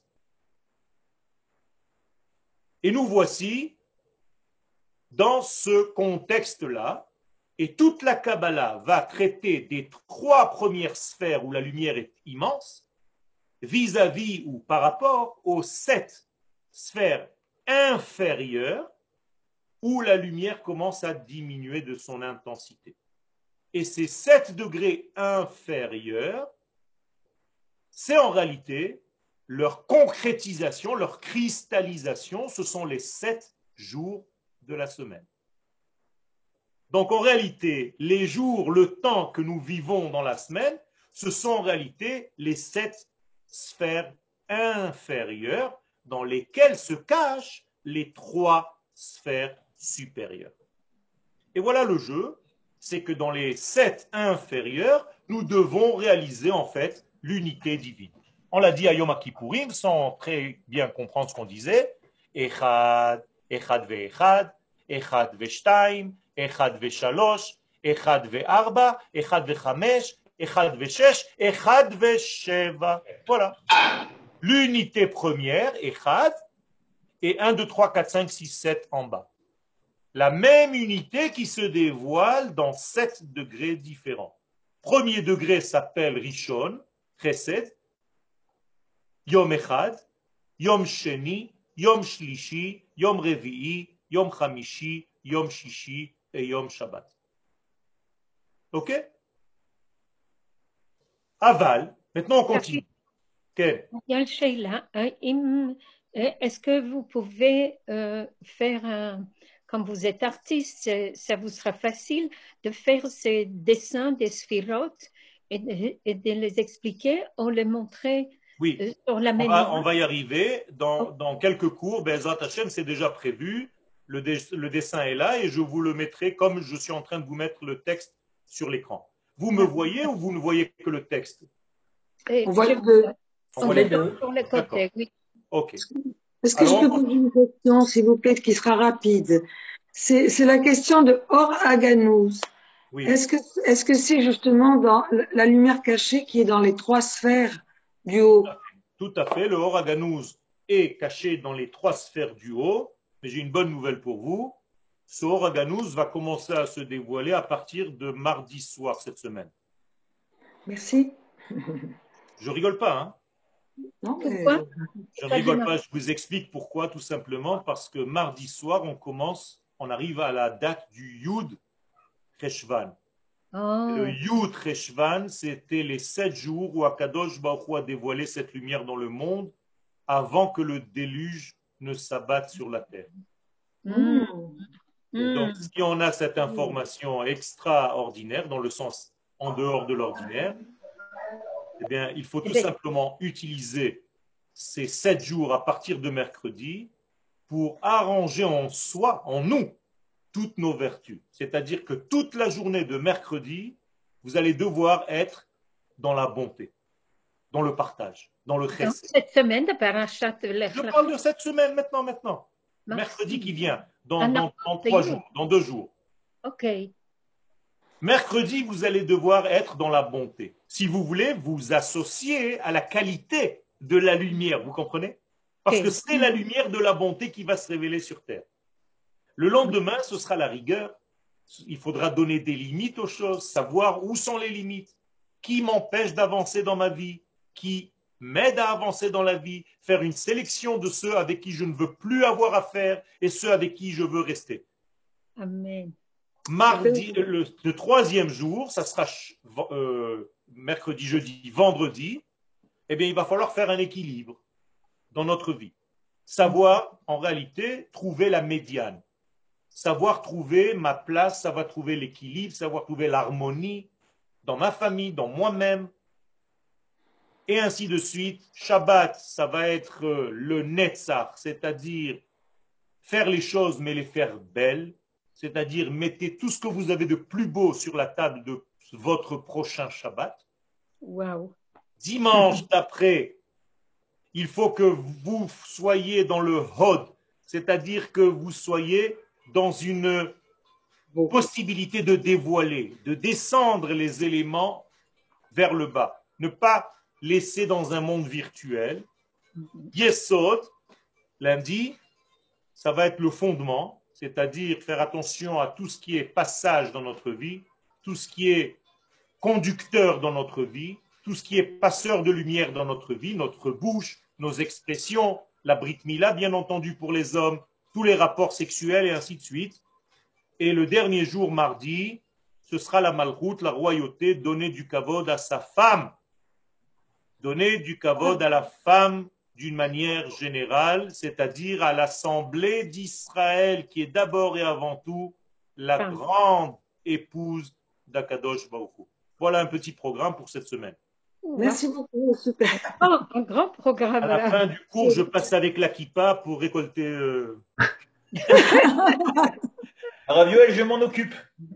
Et nous voici dans ce contexte-là, et toute la Kabbalah va traiter des trois premières sphères où la lumière est immense, vis-à-vis ou par rapport aux sept sphères inférieures où la lumière commence à diminuer de son intensité. Et ces sept degrés inférieurs, c'est en réalité leur concrétisation, leur cristallisation, ce sont les sept jours de la semaine. Donc en réalité, les jours, le temps que nous vivons dans la semaine, ce sont en réalité les sept sphères inférieures dans lesquelles se cachent les trois sphères supérieures. Et voilà le jeu, c'est que dans les sept inférieures, nous devons réaliser en fait l'unité divine. On l'a dit à Yom Kippourim sans très bien comprendre ce qu'on disait. Echad, Echad ve'Echad, Echad ve'Shtaim, Echad ve'Shalosh, Echad ve'Arba, Echad ve'Chamesh, Echad ve'Shesh, Echad ve'Sheva. Voilà. L'unité première, Echad, et un, deux, trois, quatre, cinq, six, sept en bas. La même unité qui se dévoile dans sept degrés différents. Premier degré s'appelle Rishon, Chesed, Yom Echad, Yom Sheni, Yom Shlishi, Yom Revi'i, Yom Chamishi, Yom Shishi et Yom Shabbat. Ok? Aval, maintenant on continue. Okay. Est-ce que vous pouvez euh, faire un... Comme vous êtes artiste, ça vous sera facile de faire ces dessins des sphirotes et de, et de les expliquer, on les montrer oui. euh, sur la on va, on va y arriver. Dans, dans quelques cours, Be'ezrat Hashem, c'est déjà prévu. Le, dé, le dessin est là et je vous le mettrai comme je suis en train de vous mettre le texte sur l'écran. Vous me voyez ou vous ne voyez que le texte? On voit les deux. On voit les deux. Sur les côtés, oui. Ok. Est-ce que Alors, je peux poser une question, s'il vous plaît, qui sera rapide? C'est la question de Or Haganuz. Oui. Est-ce que est-ce que c'est justement dans la lumière cachée qui est dans les trois sphères du haut? Tout à fait. Le Or Haganuz est caché dans les trois sphères du haut. Mais j'ai une bonne nouvelle pour vous. Ce Or Haganuz va commencer à se dévoiler à partir de mardi soir cette semaine. Merci. Je rigole pas, hein? Non, mais... Je ne rigole pas, je vous explique pourquoi, tout simplement, parce que mardi soir, on commence, on arrive à la date du Yud Cheshvan. Oh. Le Yud Cheshvan, c'était les sept jours où Akadosh Baruch Hu a dévoilé cette lumière dans le monde avant que le déluge ne s'abatte sur la terre. Mm. Et donc, si on a cette information extraordinaire, dans le sens en dehors de l'ordinaire, eh bien, il faut tout simplement utiliser ces sept jours à partir de mercredi pour arranger en soi, en nous, toutes nos vertus. C'est-à-dire que toute la journée de mercredi, vous allez devoir être dans la bonté, dans le partage, dans le chesed. Cette semaine de Parashat Je parle de cette semaine maintenant, maintenant. Merci. Mercredi qui vient, dans, ah dans, dans trois jours, dans deux jours. Ok. Mercredi, vous allez devoir être dans la bonté. Si vous voulez vous associer à la qualité de la lumière, vous comprenez? Parce que c'est la lumière de la bonté qui va se révéler sur terre. Le lendemain, ce sera la rigueur. Il faudra donner des limites aux choses, savoir où sont les limites, qui m'empêche d'avancer dans ma vie, qui m'aide à avancer dans la vie, faire une sélection de ceux avec qui je ne veux plus avoir affaire et ceux avec qui je veux rester. Amen. Mardi, le, le troisième jour, ça sera euh, mercredi, jeudi, vendredi, eh bien, il va falloir faire un équilibre dans notre vie. Savoir, en réalité, trouver la médiane. Savoir trouver ma place, savoir trouver l'équilibre, savoir trouver l'harmonie dans ma famille, dans moi-même, et ainsi de suite. Shabbat, ça va être le netzach, c'est-à-dire faire les choses, mais les faire belles. C'est-à-dire, mettez tout ce que vous avez de plus beau sur la table de votre prochain Shabbat. Wow. Dimanche d'après, il faut que vous soyez dans le hod, c'est-à-dire que vous soyez dans une possibilité de dévoiler, de descendre les éléments vers le bas. Ne pas laisser dans un monde virtuel. Yesod, lundi, ça va être le fondement, c'est-à-dire faire attention à tout ce qui est passage dans notre vie, tout ce qui est conducteur dans notre vie, tout ce qui est passeur de lumière dans notre vie, notre bouche, nos expressions, la Brit Mila, bien entendu pour les hommes, tous les rapports sexuels et ainsi de suite. Et le dernier jour, mardi, ce sera la malchoute, la royauté, donner du kavod à sa femme. Donner du kavod à la femme d'une manière générale, c'est-à-dire à l'assemblée d'Israël, qui est d'abord et avant tout la Femme. grande épouse d'Akadosh Baruch Hu. Voilà un petit programme pour cette semaine. Merci beaucoup, super. Oh, un grand programme. À la là. fin du cours, je passe avec la kippa pour récolter... Euh... Rav Yoel, je m'en occupe.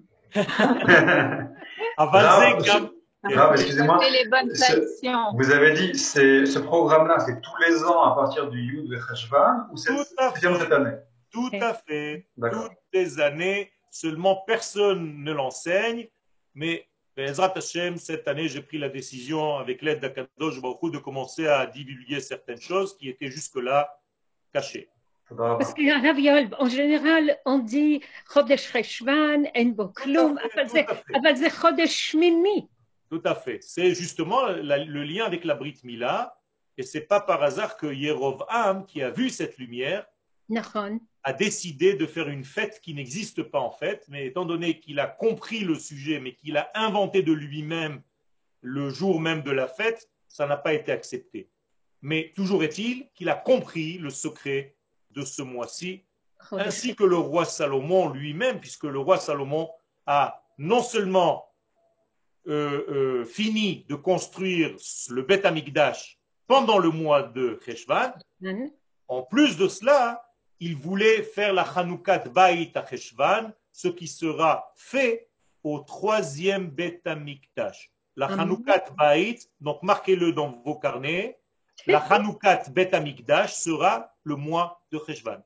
Avalzé, Gam. Non, excusez-moi. les bonnes Ce- actions. Vous avez dit, c'est ce programme-là, c'est tous les ans à partir du Yud Cheshvan ou c'est Tout à spécialement fait. cette année? Tout à fait. D'accord. Toutes les années, seulement personne ne l'enseigne, mais Be'ezrat Hashem, cette année, j'ai pris la décision, avec l'aide d'Akadosh Baruch Hu, de commencer à divulguer certaines choses qui étaient jusque-là cachées. Parce que Rav Yoel, en général, on dit Chodesh Cheshvan, En Bo Klum, Tout à fait, אבל זה- tout à fait. אבל זה חודש שמיני. Tout à fait. C'est justement la- le lien avec la Brit Mila, et c'est pas par hasard que Yerovam, qui a vu cette lumière, נכון. a décidé de faire une fête qui n'existe pas en fait, mais étant donné qu'il a compris le sujet, mais qu'il a inventé de lui-même le jour même de la fête, ça n'a pas été accepté. Mais toujours est-il qu'il a compris le secret de ce mois-ci, חודש ainsi que le roi Salomon lui-même, puisque le roi Salomon a non seulement euh, euh, fini de construire le Beth Amikdash pendant le mois de Cheshvan, שושן. en plus de cela, il voulait faire la Hanoukat Bait à Cheshvan, ce qui sera fait au troisième Beth Amikdash. La Amen. Hanoukat Bait, donc marquez-le dans vos carnets, la Hanoukat Beth Amikdash sera le mois de Cheshvan.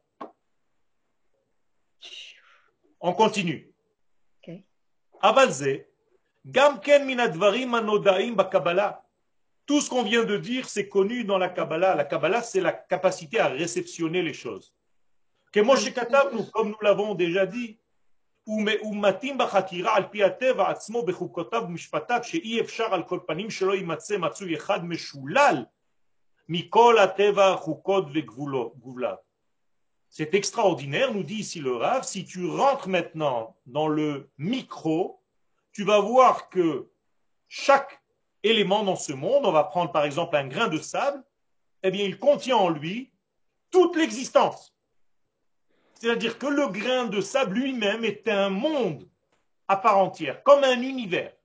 On continue. Ok. אבל זה, גם כן מן הדברים הנודעים בקבלה. Tout ce qu'on vient de dire, c'est connu dans la Kabbalah. La Kabbalah, c'est la capacité à réceptionner les choses. כמו שכתבנו, comme nous l'avons déjà dit, ומאומתים בחקירה על פי הטבע עצמו בחוקותיו ומשפטיו, שאי אפשר על כל פנים שלא יימצא מצוי אחד משולל מכל הטבע, חוקות וגבוליו. C'est extraordinaire, nous dit ici le Rav. Si tu rentres maintenant dans le micro, tu vas voir que chaque élément dans ce monde, on va prendre par exemple un grain de sable, eh bien il contient en lui toute l'existence. C'est-à-dire que le grain de sable lui-même est un monde à part entière, comme un univers,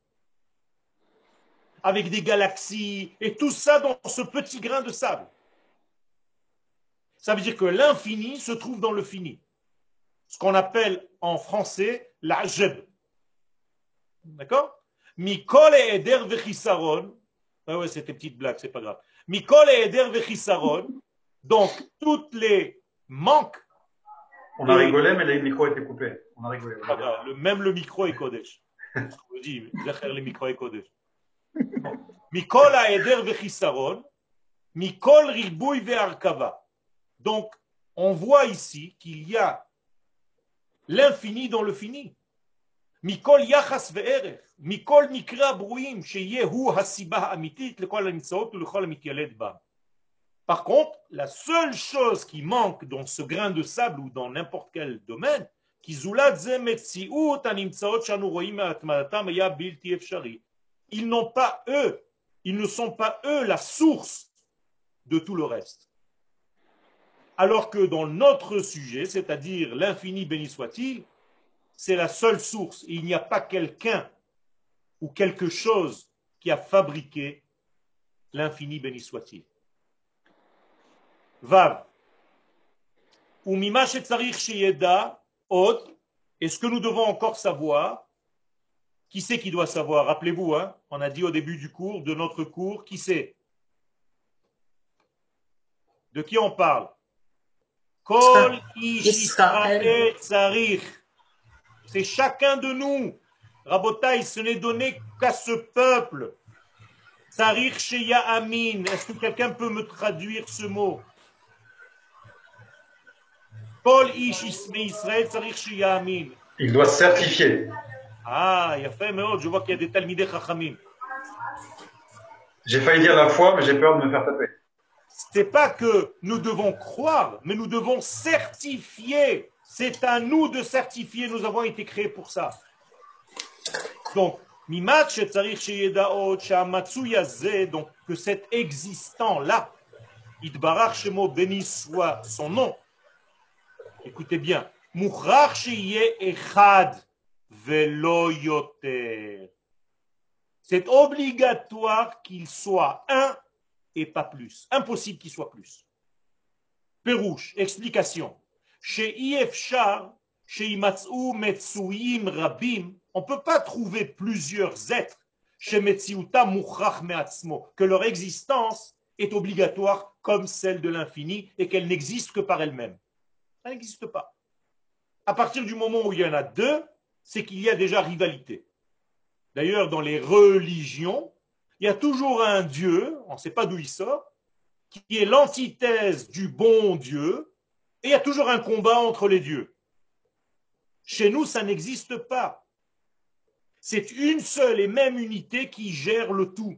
avec des galaxies et tout ça dans ce petit grain de sable. Ça veut dire que l'infini se trouve dans le fini. Ce qu'on appelle en français l'ajeb. D'accord? Mikol et eder vechisaron. Ah ouais, c'était petite blague, c'est pas grave. Mikol et eder vechisaron. Donc, toutes les manques. On a rigolé, mais le micro était coupé. On a rigolé. Pas grave, le- même le micro est Kodesh. Je vous dis, Zecher, le micro est Kodesh. Bon. Mikol a eder vechisaron. Mikol ribouy ve'arkava. Donc, on voit ici qu'il y a l'infini dans le fini. Mikol yachas ve'erech, mikol mikra brouim, sheyehu hasiba amitit, lekol hanitzot ou lekol hamityaled ba. Par contre, la seule chose qui manque dans ce grain de sable ou dans n'importe quel domaine, ki zulat ze metziut hanimtzaot shanu roim me'atmadatam haya bilti efshari. Ils n'ont pas eux, ils ne sont pas eux la source de tout le reste. Alors que dans notre sujet, c'est-à-dire l'infini béni soit-il, c'est la seule source. Il n'y a pas quelqu'un ou quelque chose qui a fabriqué l'infini béni soit-il. Vav. Umima shetzarich sheyeda od. Et ce que nous devons encore savoir, Qui c'est qui doit savoir? Rappelez-vous, hein, on a dit au début du cours, de notre cours, qui c'est? De qui on parle? Kol ish Israël tzarich. C'est chacun de nous. Rabotai, ce n'est donné qu'à ce peuple. Tzarich sheya amin. Est-ce que quelqu'un peut me traduire ce mot? Kol ish Israël tzarich sheya amin. Il doit certifier. Ah, il a fait, mais je vois qu'il y a des talmidei chachamim. J'ai failli dire la foi, mais j'ai peur de me faire taper. C'est pas que nous devons croire, mais nous devons certifier. C'est à nous de certifier. Nous avons été créés pour ça. Donc, donc que cet existant-là, Idbarach Shemo, béni soit son nom. Écoutez bien. Mukhrach sheyeh echad velo yoter. C'est obligatoire qu'il soit un et pas plus. Impossible qu'il soit plus. Pérouche, explication. Chez Iefchar, chez Imatzou Metsuyim Rabim, on ne peut pas trouver plusieurs êtres chez Metsiuta Mukhrach Meatzmo, que leur existence est obligatoire comme celle de l'infini et qu'elle n'existe que par elle-même. Ça n'existe pas. À partir du moment où il y en a deux, c'est qu'il y a déjà rivalité. D'ailleurs, dans les religions, il y a toujours un Dieu, on ne sait pas d'où il sort, qui est l'antithèse du bon Dieu, et il y a toujours un combat entre les dieux. Chez nous, ça n'existe pas. C'est une seule et même unité qui gère le tout.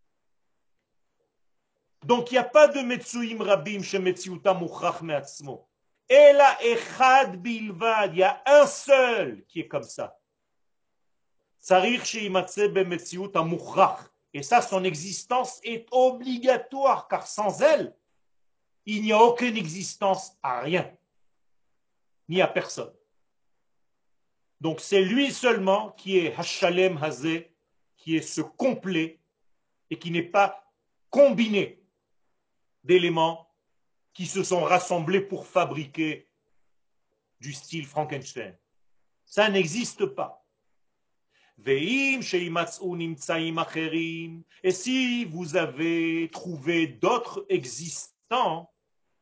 Donc, il n'y a pas de Metsuim Rabim chez Metsiuta Mukhrach Meatzmo. Ela Echad Bilvad, il y a un seul qui est comme ça. Tsarir Sheimatse Bemetziuta Mukhrach. Et ça, son existence est obligatoire, car sans elle, il n'y a aucune existence à rien, ni à personne. Donc c'est lui seulement qui est Hashalem Hazé, qui est ce complet et qui n'est pas combiné d'éléments qui se sont rassemblés pour fabriquer du style Frankenstein. Ça n'existe pas. Et si vous avez trouvé d'autres existants,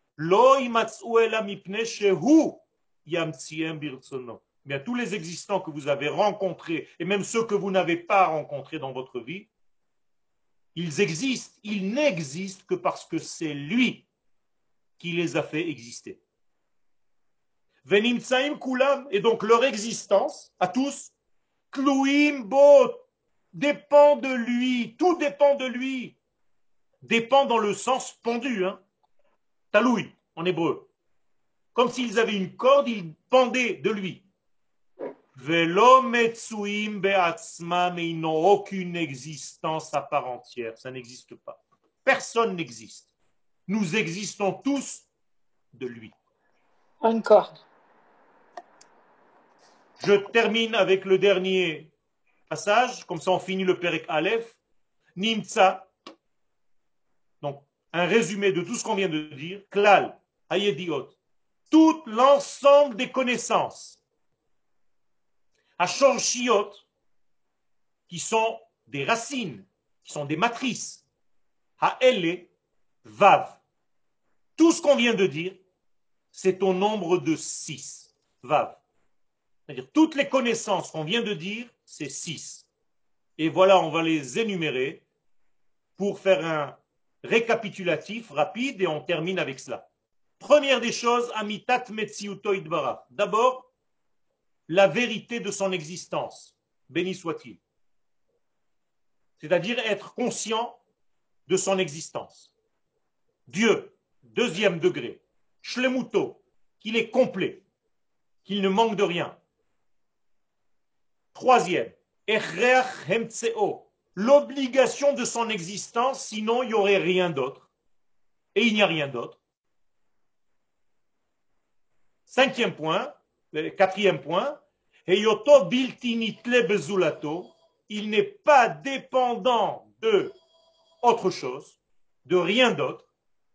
bien, tous les existants que vous avez rencontrés, et même ceux que vous n'avez pas rencontrés dans votre vie, ils existent, ils n'existent que parce que c'est lui qui les a fait exister. Et donc leur existence, à tous, Tluim Bo dépend de lui, tout dépend de lui. Dépend dans le sens pendu, hein. Taloui en hébreu. Comme s'ils avaient une corde, ils pendaient de lui. Velo metsuim beatzma, mais ils n'ont aucune existence à part entière. Ça n'existe pas. Personne n'existe. Nous existons tous de lui. Encore. Je termine avec le dernier passage, comme ça on finit le Perek Aleph. Nimtsa, donc un résumé de tout ce qu'on vient de dire. Klal, Hayediot, tout l'ensemble des connaissances. Ashorchiot, qui sont des racines, qui sont des matrices. Ha'ele, Vav. Tout ce qu'on vient de dire, c'est au nombre de six. Vav. C'est-à-dire toutes les connaissances qu'on vient de dire, c'est six. Et voilà, on va les énumérer pour faire un récapitulatif rapide et on termine avec cela. Première des choses, Amitat Metziuto Idbarach. D'abord, la vérité de son existence. Béni soit-il. C'est-à-dire être conscient de son existence. Dieu, deuxième degré. Shlemuto, qu'il est complet, qu'il ne manque de rien. Troisième, l'obligation de son existence, sinon il n'y aurait rien d'autre. Et il n'y a rien d'autre. Cinquième point, quatrième point, il n'est pas dépendant de autre chose, de rien d'autre.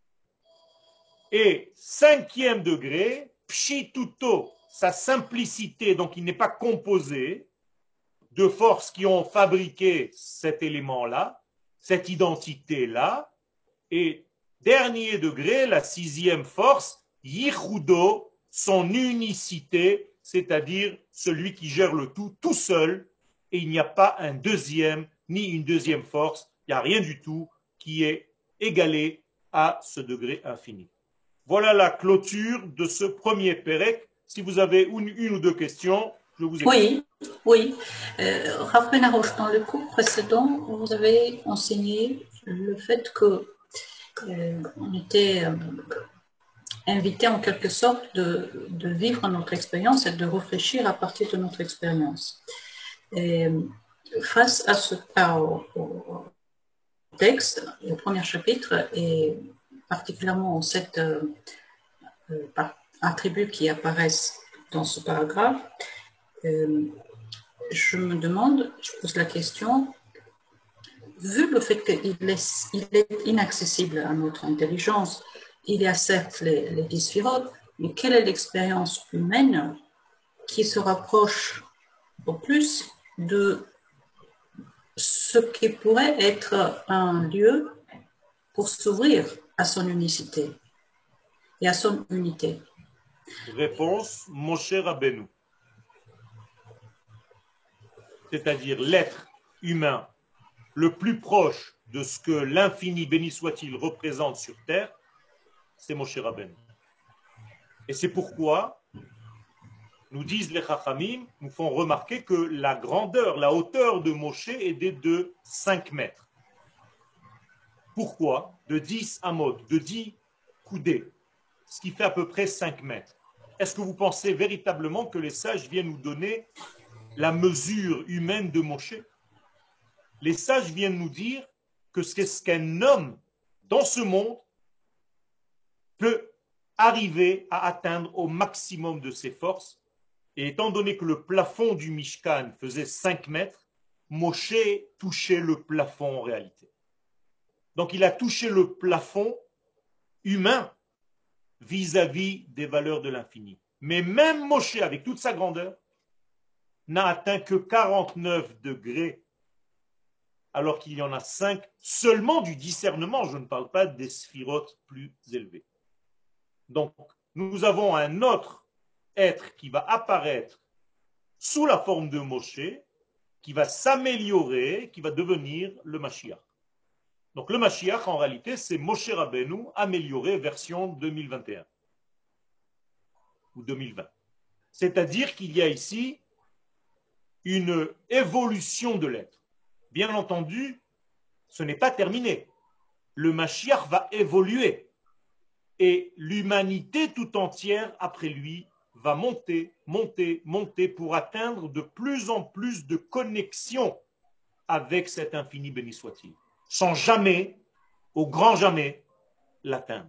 Et cinquième degré, pshituto, sa simplicité, donc il n'est pas composé. de forces qui ont fabriqué cet élément-là, cette identité-là, et dernier degré, la sixième force, Yichudo, son unicité, c'est-à-dire celui qui gère le tout tout seul, et il n'y a pas un deuxième ni une deuxième force, il n'y a rien du tout qui est égalé à ce degré infini. Voilà la clôture de ce premier Pérec. Si vous avez une, une ou deux questions, je vous écoute. Oui, oui. Euh, Rav Ben-Arosh, dans le cours précédent, vous avez enseigné le fait que euh, on était euh, invité en quelque sorte de, de vivre notre expérience et de réfléchir à partir de notre expérience. Et face à ce à, au, au texte, le premier chapitre, et particulièrement sept euh, euh, attributs qui apparaissent dans ce paragraphe, euh, je me demande, je pose la question, vu le fait qu'il est, il est inaccessible à notre intelligence, il y a certes les, les dix sphirotes, mais quelle est l'expérience humaine qui se rapproche au plus de ce qui pourrait être un lieu pour s'ouvrir à son unicité et à son unité? Réponse, Moshe Rabbeinu. C'est-à-dire l'être humain le plus proche de ce que l'infini, béni soit-il, représente sur terre, c'est Moshe Rabbeinu. Et c'est pourquoi, nous disent les Chachamim, nous font remarquer que la grandeur, la hauteur de Moshe est de cinq mètres. Pourquoi? De dix amot, de dix coudées, ce qui fait à peu près cinq mètres. Est-ce que vous pensez véritablement que les sages viennent nous donner la mesure humaine de Moshe? Les sages viennent nous dire que c'est ce qu'un homme dans ce monde peut arriver à atteindre au maximum de ses forces. Et étant donné que le plafond du Mishkan faisait cinq mètres, Moshe touchait le plafond en réalité. Donc il a touché le plafond humain vis-à-vis des valeurs de l'infini. Mais même Moshe, avec toute sa grandeur, n'a atteint que quarante-neuf degrés, alors qu'il y en a cinq seulement du discernement. Je ne parle pas des sphirotes plus élevées. Donc, nous avons un autre être qui va apparaître sous la forme de Moshe, qui va s'améliorer, qui va devenir le Mashiach. Donc, le Mashiach, en réalité, c'est Moshe Rabbeinu amélioré version deux mille vingt et un ou deux mille vingt. C'est-à-dire qu'il y a ici une évolution de l'être. Bien entendu, ce n'est pas terminé. Le Mashiach va évoluer et l'humanité tout entière, après lui, va monter, monter, monter pour atteindre de plus en plus de connexion avec cet infini béni soit-il, sans jamais, au grand jamais, l'atteindre.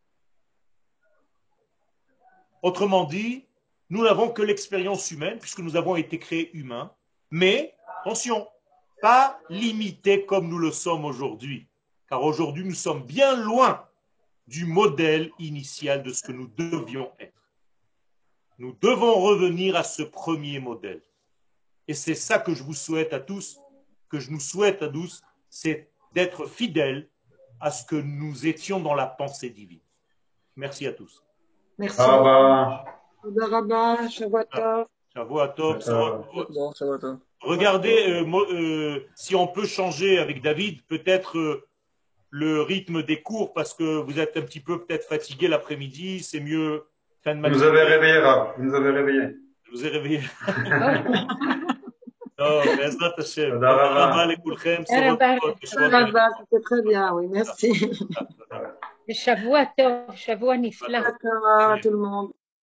Autrement dit, nous n'avons que l'expérience humaine, puisque nous avons été créés humains, mais, attention, pas limités comme nous le sommes aujourd'hui, car aujourd'hui nous sommes bien loin du modèle initial de ce que nous devions être. Nous devons revenir à ce premier modèle. Et c'est ça que je vous souhaite à tous, que je nous souhaite à tous, c'est d'être fidèles à ce que nous étions dans la pensée divine. Merci à tous. Merci. Rabba. Rabba, Shavua Tov. Shavua Tov. Bon, Shavua Tov. Regardez euh, euh, si on peut changer avec David, peut-être euh, le rythme des cours, parce que vous êtes un petit peu peut-être fatigué l'après-midi, c'est mieux fin de matinée. Vous nous avez réveillé, Rav. Vous nous avez réveillé. Je vous ai réveillé. Oh, Bezrat Hashem. C'était très bien, oui, merci. Shavua Tov, Shavua Nifla. À tout le monde.